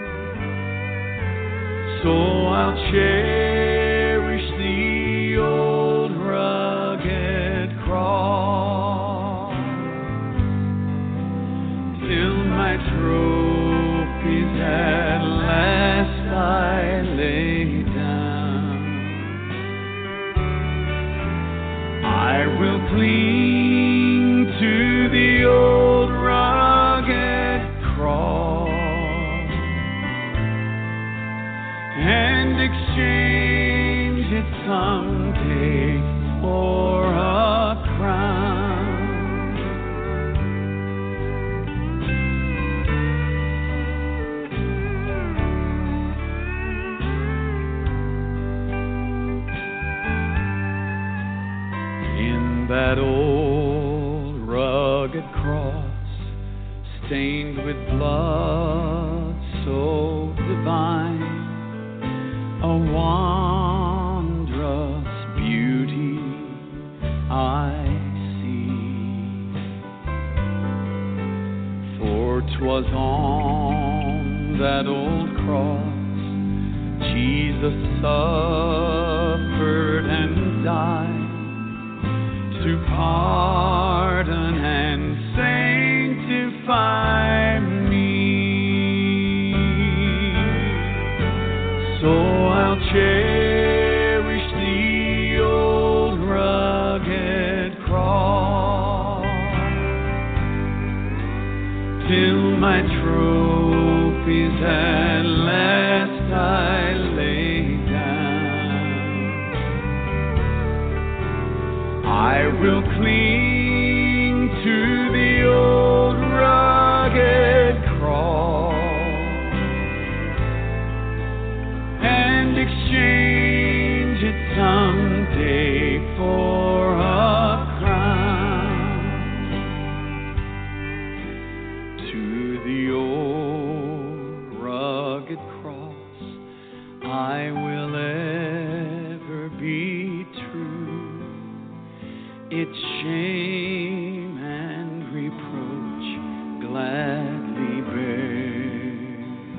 So I'll cherish the old rugged cross till my trophies at last I lay down. I will cling to the old rugged cross and exchange it someday for a crown. In that old rugged cross, stained with blood so divine, a wondrous beauty I see. For 'twas on that old cross Jesus suffered and died to pardon and sanctify me. So I'll cherish the old rugged cross till my trophies at last I lay down. I will cling to the old rugged cross and exchange it someday for a crown. To the old rugged cross I will ever be true, its shame and reproach gladly bear.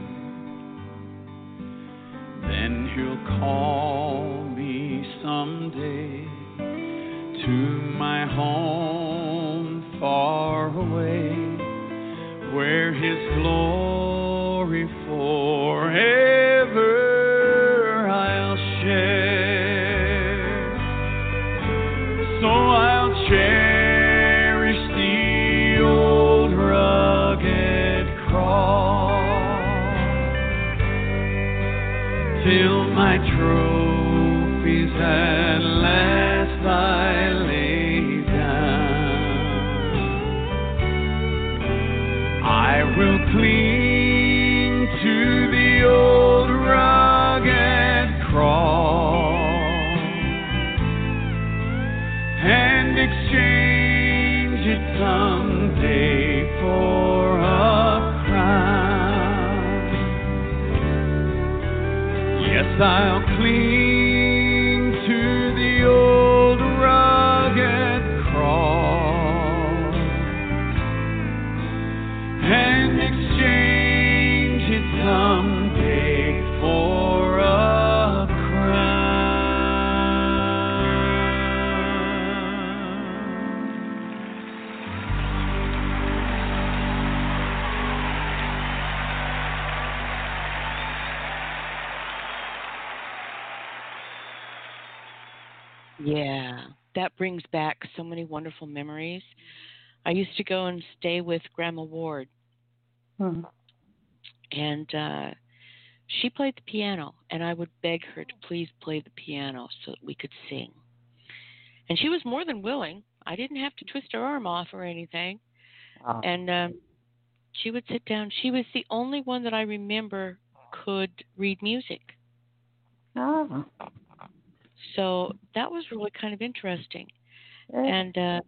Then he'll call me someday to my home far away, where his glory forever I'll share.
cling to the old rugged cross and exchange it someday for a crown. Yes, I'll cling to the old rugged cross and exchange it someday for a crown.
Yeah, that brings back so many wonderful memories. I used to go and stay with Grandma Ward,
Hmm.
and she played the piano, and I would beg her to please play the piano so that we could sing. And she was more than willing. I didn't have to twist her arm off or anything.
Oh.
And she would sit down. She was the only one that I remember could read music.
Oh.
So that was really kind of interesting.
Yeah.
And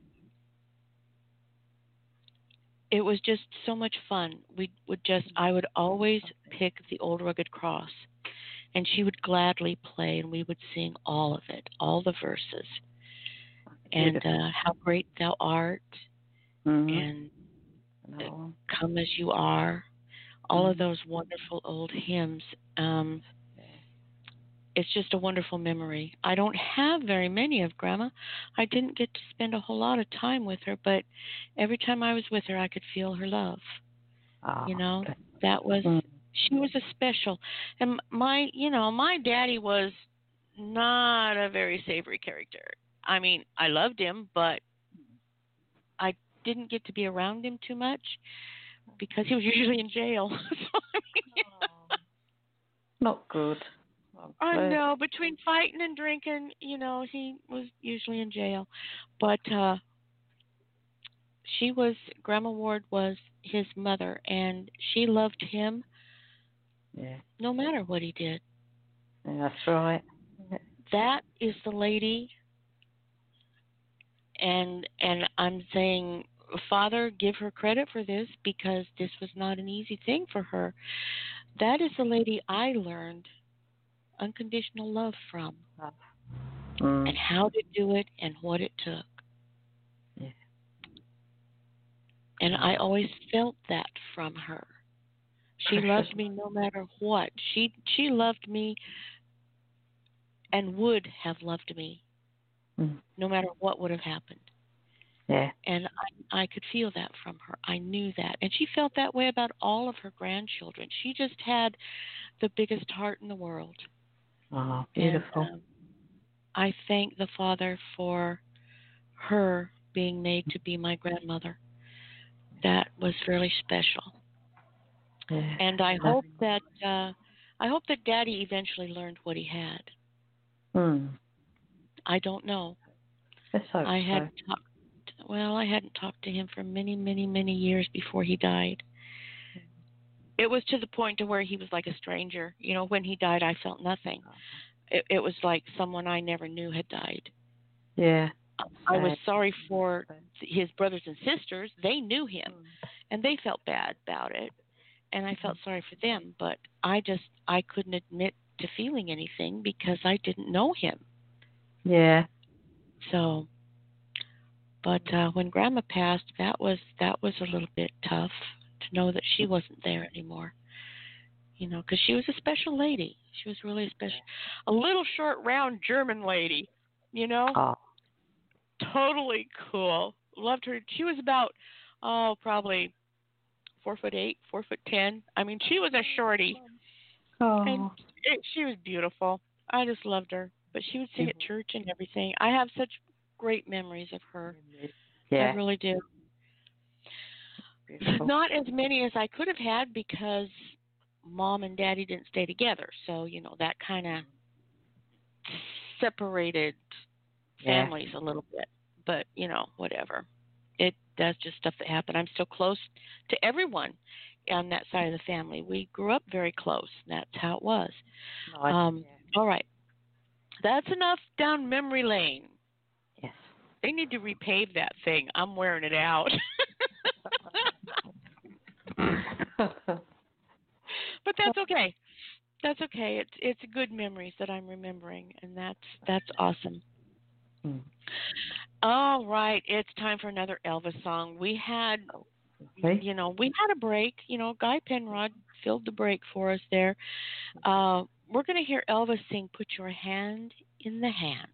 it was just so much fun. I would always pick the Old Rugged Cross, and she would gladly play, and we would sing all of it, all the verses. And how great thou art,
Mhm.
and
No.
come as you are, all of those wonderful old hymns. It's just a wonderful memory. I don't have very many of Grandma. I didn't get to spend a whole lot of time with her, but every time I was with her, I could feel her love.
Oh.
You know, that was, she was a special. And my daddy was not a very savory character. I mean, I loved him, but I didn't get to be around him too much because he was usually in jail. So, I mean,
Not good.
I know, between fighting and drinking, he was usually in jail. But Grandma Ward was his mother, and she loved him no matter what he did.
Yeah, that's right.
That is the lady, and I'm saying, Father, give her credit for this because this was not an easy thing for her. That is the lady I learned unconditional love from, and how to do it and what it took.
Yeah.
And I always felt that from her. She loved me no matter what. She loved me and would have loved me no matter what would have happened.
Yeah.
And I could feel that from her. I knew that. And she felt that way about all of her grandchildren. She just had the biggest heart in the world.
Oh, beautiful.
And, I thank the Father for her being made to be my grandmother. That was really special.
Yeah.
And I hope that Daddy eventually learned what he had. I don't know.
Let's hope
I hadn't talked to him for many, many, many years before he died. It was to the point to where he was like a stranger. When he died, I felt nothing. It was like someone I never knew had died.
Yeah.
I was sorry for his brothers and sisters. They knew him, and they felt bad about it, and I felt sorry for them. But I couldn't admit to feeling anything because I didn't know him.
Yeah.
So, but when Grandma passed, that was a little bit tough to know that she wasn't there anymore. Because she was a special lady. She was really a little short, round German lady.
Oh.
Totally cool. Loved her. She was about, probably 4'8", 4'10". I mean, she was a shorty.
Oh.
And she was beautiful. I just loved her. But she would sing at church and everything. I have such great memories of her.
Yeah.
I really do.
Beautiful.
Not as many as I could have had because Mom and Daddy didn't stay together. So, that kind of separated families a little bit. But, whatever. That's just stuff that happened. I'm so close to everyone on that side of the family. We grew up very close, and that's how it was.
Nice.
All right. That's enough down memory lane.
Yes.
They need to repave that thing. I'm wearing it out. But that's okay. That's okay. It's good memories that I'm remembering, and that's awesome. All right, it's time for another Elvis song. We had, we had a break. Guy Penrod filled the break for us there. We're going to hear Elvis sing "Put Your Hand in the Hand."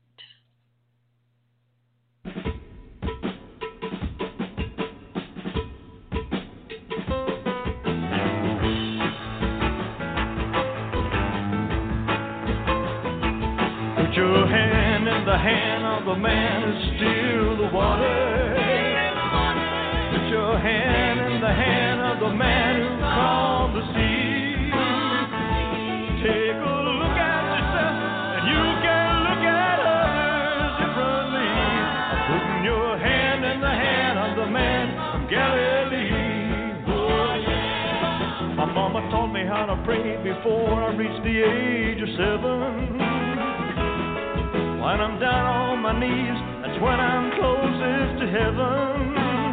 Put your hand in the hand of the man who still the water. Put your hand in the hand of the man who calmed the sea. Take a look at yourself and you can look at others differently. Putting your hand in the hand of the man from Galilee. Oh, yeah. My mama taught me how to pray before I reached the age of 7. When I'm down on my knees, that's when I'm closest to heaven.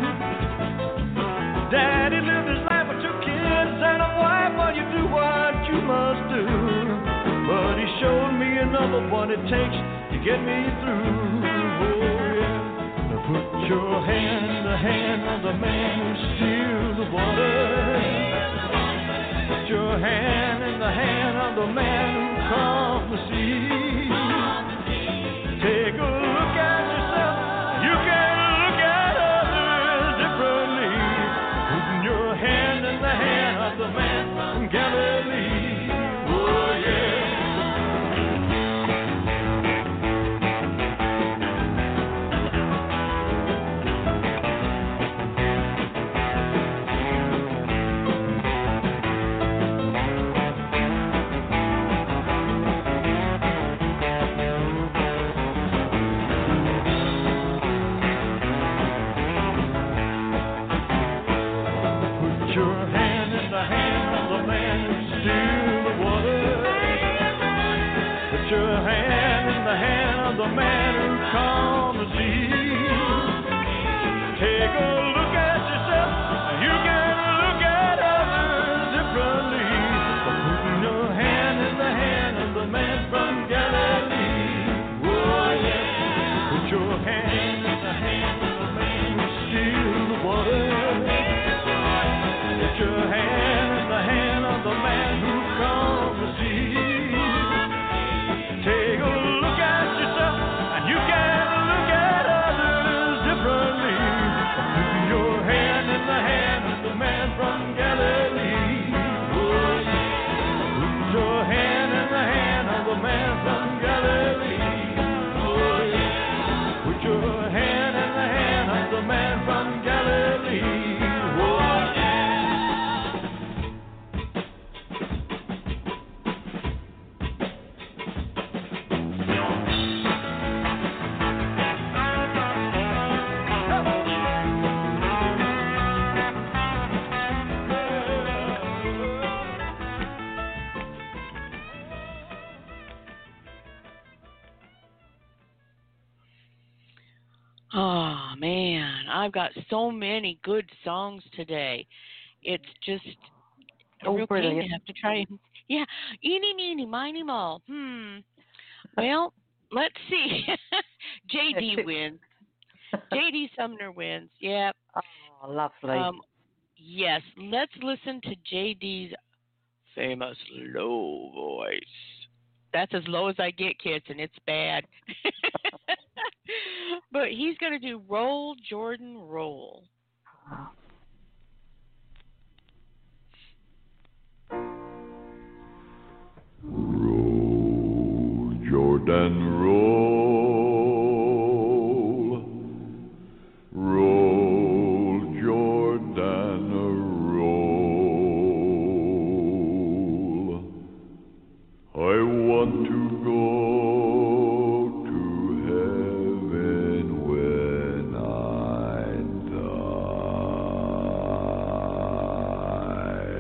Daddy lived his life with 2 kids and a wife while you do what you must do. But he showed me another what it takes to get me through. Oh yeah. Now put your hand in the hand of the man who steals the water. Put your hand in the hand of the man who calms the sea. Take a look at yourself, you can look at others differently. Putting your hand in the hand of the man from Galilee. Oh yeah. The man who calmed the sea. Take a look at yourself, you can look at others differently. Putting your hand in the hand of the man from Galilee. Oh yeah. Put your hand in the hand of the man who steals the water. Put your hand in the hand of the man who calmed the sea. Take a look at yourself, and you can look at others differently. Putting your hand in the hand of the man from Galilee. Oh, yeah. Put your hand in the hand of the man from Galilee. Oh, yeah. Put your hand in the hand of the man from Galilee. Oh, yeah.
Oh, man, I've got so many good songs today. It's just a real pain to have to try. Yeah, eeny, meeny, miny, moe. Well, let's see. J.D. wins. J.D. Sumner wins. Yep.
Oh, lovely.
Yes, let's listen to J.D.'s famous low voice. That's as low as I get, kids, and it's bad. But he's going to do Roll, Jordan, Roll.
Roll, Jordan, roll. Roll, Jordan, roll. I want to go to heaven when I die.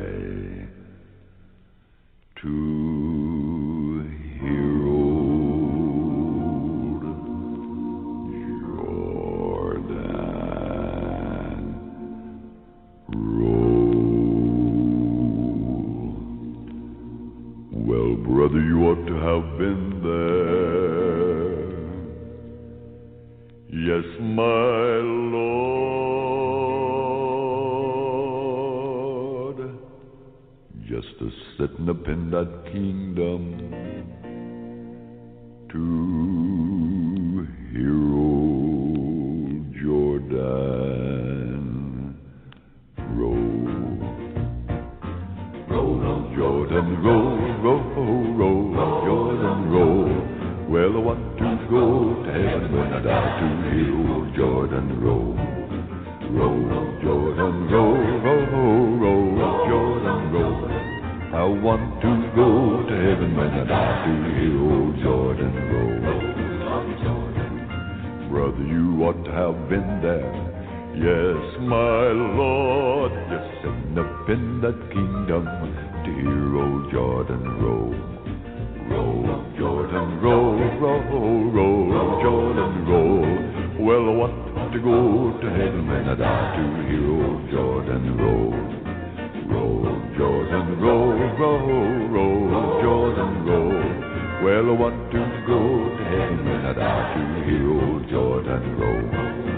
sitting up in that kingdom to hear old Jordan roll. Roll on Jordan, roll, roll, roll on Jordan, roll. Well, I want to go to heaven when I die to hear old Jordan roll. Roll on Jordan, roll, roll, roll on Jordan, roll. I want to go to heaven when I die to hear old Jordan roll. Brother, you ought to have been there. Yes, my Lord, just sitting up in that kingdom to hear old Jordan roll. Roll, Jordan, roll, roll, roll, Jordan, roll. Well, I want to go to heaven when I die to hear old Jordan roll. Roll, Jordan, roll, roll, roll, Jordan, roll. Well, I want to go to heaven when I die to hear old Jordan roll.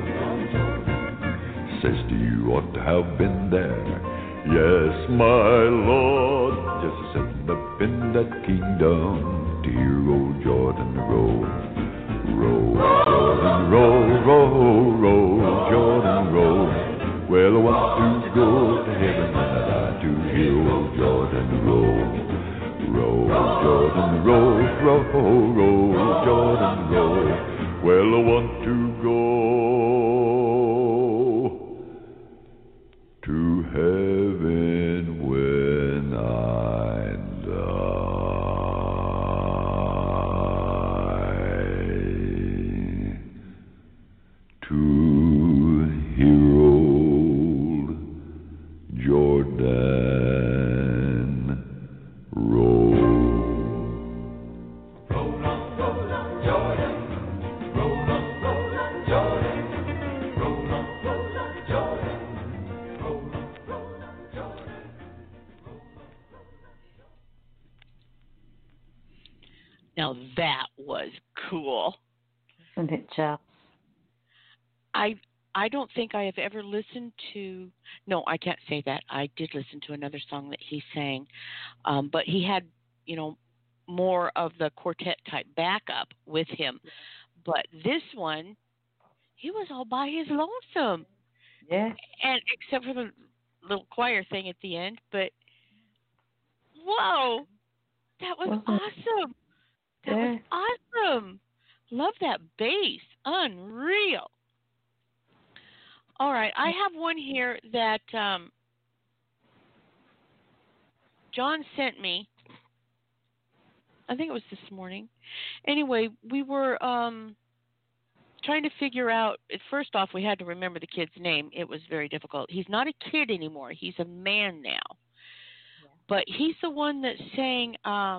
Sister, you ought to have been there. Yes, my Lord, just sitting up in that kingdom to hear old Jordan roll. Roll, Jordan, roll, roll, roll, Jordan roll. Well, I want to go to heaven when I die to hear old Jordan roll. Roll, Jordan, roll, roll, roll, Jordan roll. Well, I want to go to heaven when I die to hear old Jordan roll. Roll on Jordan, roll on Jordan, roll on Jordan.
Now that was cool.
Isn't it, Charles?
I don't think I have ever listened to. No, I can't say that. I did listen to another song that he sang, but he had, more of the quartet type backup with him. But this one, he was all by his lonesome.
Yeah.
And except for the little choir thing at the end, but whoa, that was awesome. That was awesome. Love that bass. Unreal. All right, I have one here that John sent me. I think it was this morning. Anyway, we were trying to figure out. First off, we had to remember the kid's name. It was very difficult. He's not a kid anymore. He's a man now. Yeah. But he's the one that sang,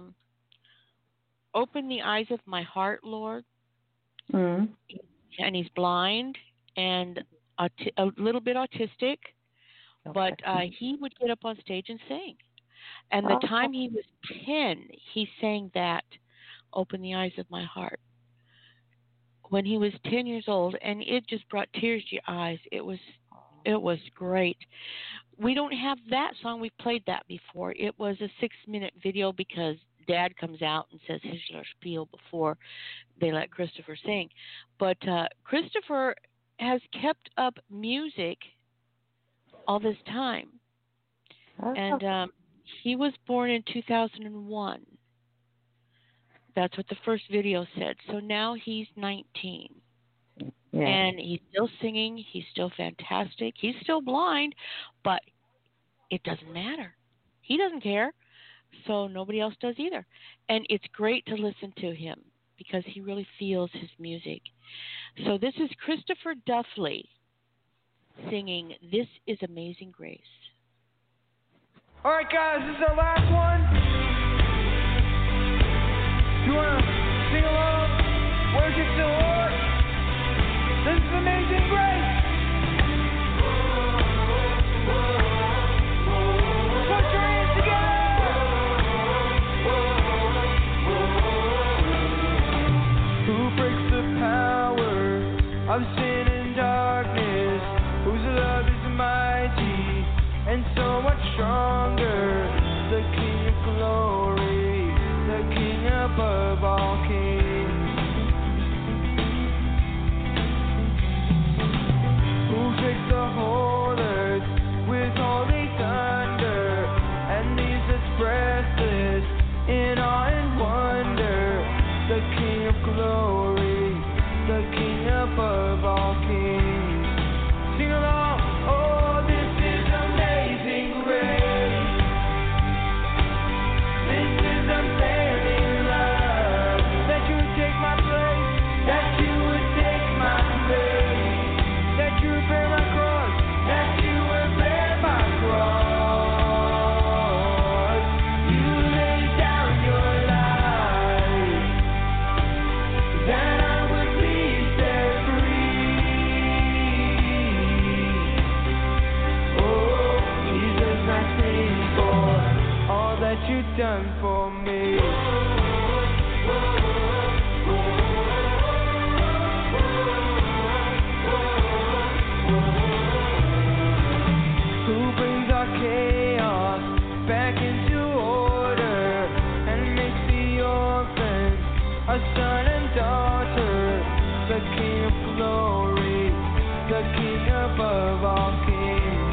"Open the eyes of my heart, Lord." Mm-hmm. And he's blind and a little bit autistic, but he would get up on stage and sing. And the time he was 10, he sang that, "Open the eyes of my heart," when he was 10 years old, and it just brought tears to your eyes. It was great. We don't have that song. We've played that before. It was a 6-minute video because Dad comes out and says his little spiel before they let Christopher sing. But Christopher has kept up music all this time. And he was born in 2001. That's what the first video said. So now he's 19. Yeah. And he's still singing. He's still fantastic. He's still blind, but it doesn't matter. He doesn't care. So nobody else does either. And it's great to listen to him because he really feels his music. So this is Christopher Duffley singing "This is Amazing Grace."
All right, guys, this is our last one. Do you want to sing along? Worship the Lord. This is Amazing Grace. Put your hands together. Who breaks the power of sin and darkness? Whose love is mighty and so much stronger? The King of done for me. Who brings our chaos back into order and makes the orphans a son and daughter? The King of glory, the King above all kings.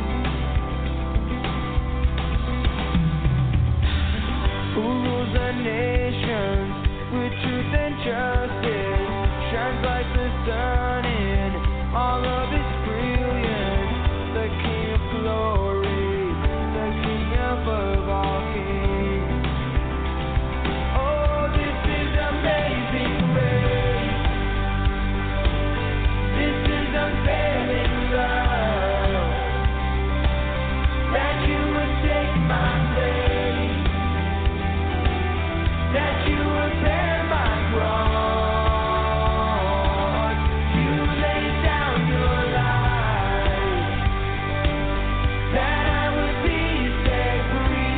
Who rules the nations with truth and justice, shines like the sun in all of its brilliance. The King of glory, the King above all kings. Oh, this is amazing grace. This is unfailing love. That you would take my place. That you would bear my cross. You laid down your life, that I would be set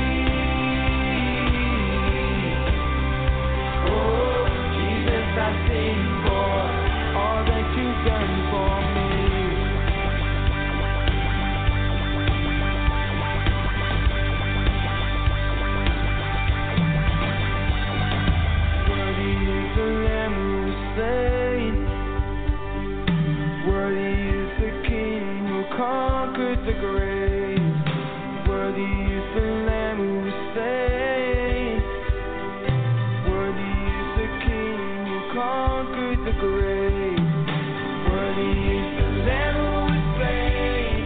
free. Oh, Jesus, I sing for all that you've done for me. Worthy is the Lamb who was slain. Worthy is the King who conquered the grave. Worthy is the Lamb who was slain. Worthy is the King who conquered the grave. Worthy is the Lamb who was slain.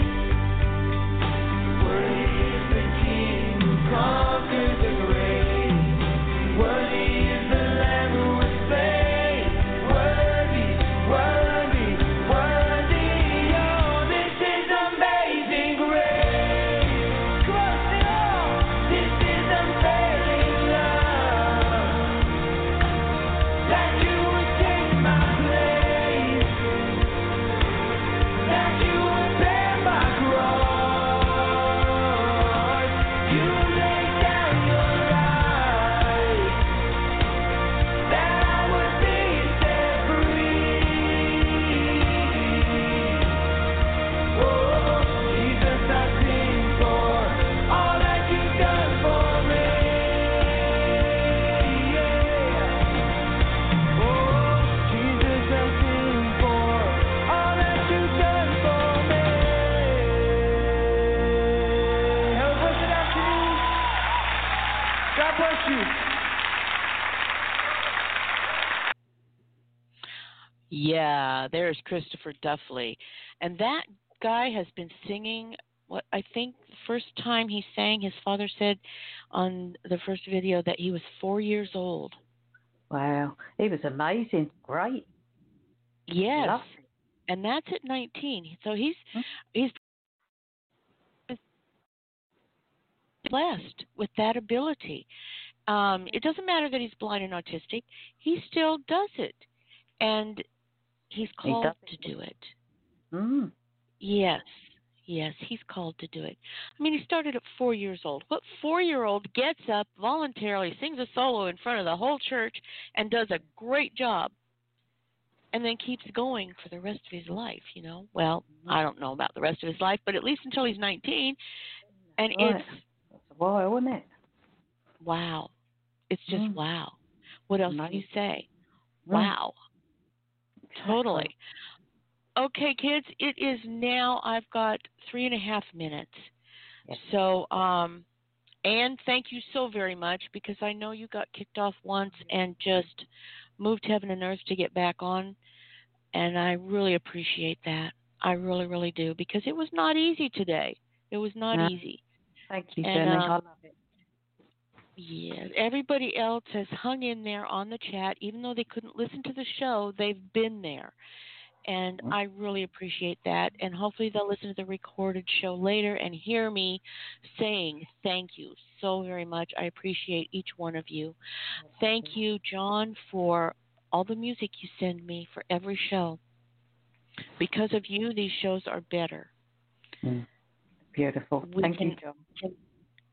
Worthy is the King who conquered the grave. Worthy is the Lamb who was slain. Worthy, worthy, worthy. Oh, this is amazing grace. Come on, sing on. This is unfailing love. That you would take my place. That you would bear my cross. You laid down your life, that I would be set free. Oh, Jesus, I sing for all that you've done for me. Yeah. Oh, Jesus, I sing for all that you've done for me. Have a blessed afternoon. God bless you.
Yeah, there's Christopher Duffley. And that guy has been singing what I think the first time he sang, his father said on the first video that he was 4 years old.
Wow. He was amazing. Great.
Yes.
Lovely.
And that's at 19. So he's blessed with that ability. It doesn't matter that he's blind and autistic. He still does it. And he's called to do it.
Mm.
Yes. Yes, he's called to do it. I mean, he started at 4 years old. What 4-year-old gets up voluntarily, sings a solo in front of the whole church, and does a great job, and then keeps going for the rest of his life, you know? Well, I don't know about the rest of his life, but at least until he's 19. And
Right.
it's
That's a while, isn't it?
wow. It's just wow. What else can you say?
Mm.
Wow.
Exactly.
Totally. Okay, kids, it is now, I've got 3.5 minutes.
Yes.
So, Anne, thank you so very much, because I know you got kicked off once and just moved heaven and earth to get back on, and I really appreciate that. I really, really do, because it was not easy today. It was not easy.
Thank you,
And,
Jenny. I love it.
Yeah, everybody else has hung in there on the chat, even though they couldn't listen to the show. They've been there, and I really appreciate that. And hopefully they'll listen to the recorded show later and hear me saying thank you so very much. I appreciate each one of you. Thank you, John, for all the music you send me for every show. Because of you, these shows are better.
Beautiful. Thank you, John.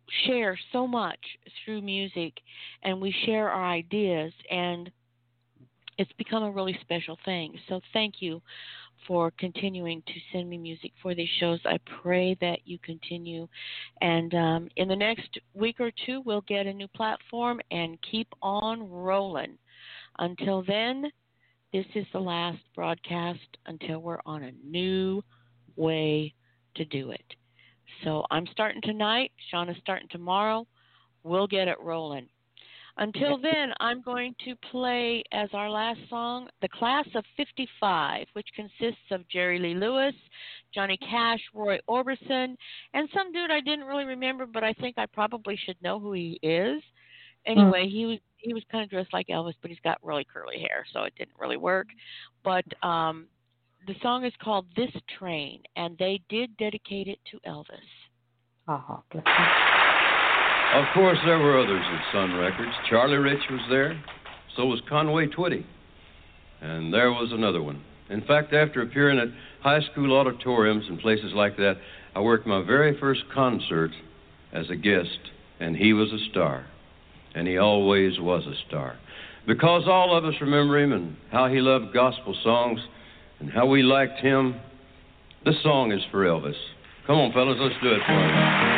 share so much through music, and we share our ideas, and it's become a really special thing. So thank you for continuing to send me music for these shows. I pray that you continue. And in the next week or two, we'll get a new platform and keep on rolling. Until then, this is the last broadcast until we're on a new way to do it. So I'm starting tonight. Shauna's starting tomorrow. We'll get it rolling. Until then, I'm going to play as our last song, The Class of 55, which consists of Jerry Lee Lewis, Johnny Cash, Roy Orbison, and some dude I didn't really remember, but I think I probably should know who he is. Anyway, he was kind of dressed like Elvis, but he's got really curly hair, so it didn't really work. But the song is called This Train, and they did dedicate it to Elvis.
Oh, bless
Of course, there were others at Sun Records. Charlie Rich was there. So was Conway Twitty. And there was another one. In fact, after appearing at high school auditoriums and places like that, I worked my very first concert as a guest, and he was a star. And he always was a star. Because all of us remember him and how he loved gospel songs and how we liked him, this song is for Elvis. Come on, fellas, let's do it for him.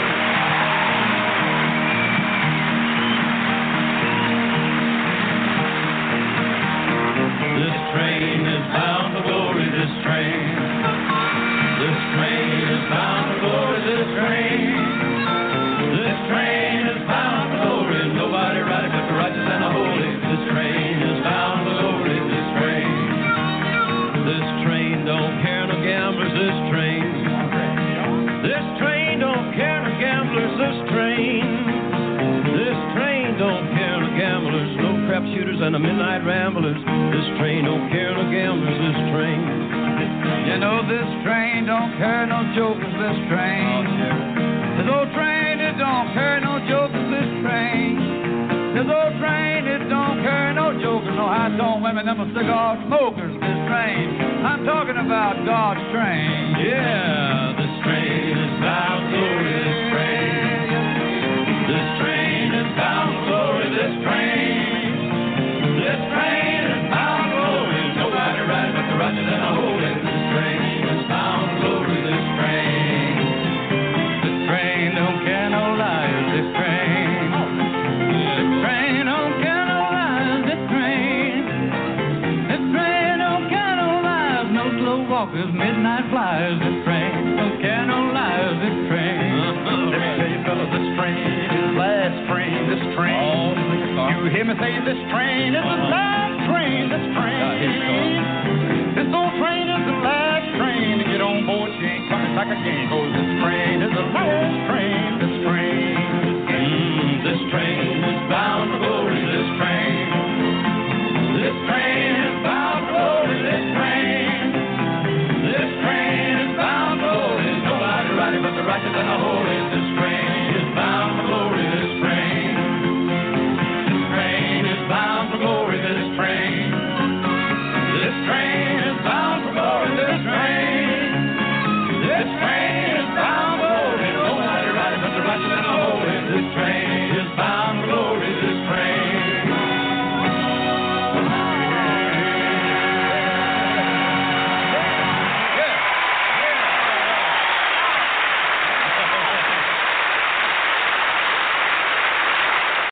Train is bound to glory, this train. This train is bound to glory, this train. This train is bound to glory, nobody riding but the righteous and the holy. This train is bound to glory, this train. This train don't care no gamblers, this train. This train don't care no gamblers, this train. This train don't care no gamblers, no crap shooters and the midnight ramblers. This train don't care no gamblers, this train. You know this train don't care no jokers, this train. This old train, it don't care no jokers, this train. This old train, it don't care no jokers, no high-tone women, them cigar smokers, this train. I'm talking about God's train. Yeah, this train is bound to glory, this train. This train is bound to glory, this train. This train is bound to glory, nobody riding but the righteous and the holy. This train is bound to glory, this train. This train don't care no liars, this train. This train don't care no liars, this train. This train don't care no liars, no slow walkers, midnight flyers. This train don't care no liars, this train. Let me tell you fellas, this train is the last train, this train. You hear me say this train is the last train, this train. This old train is the last train. To get on board, she ain't coming back again. Cause this train is the last train, this train. This train is bound to glory, this train. This train is bound to glory, this train. This train is bound to glory. Nobody riding but the righteous and the holy.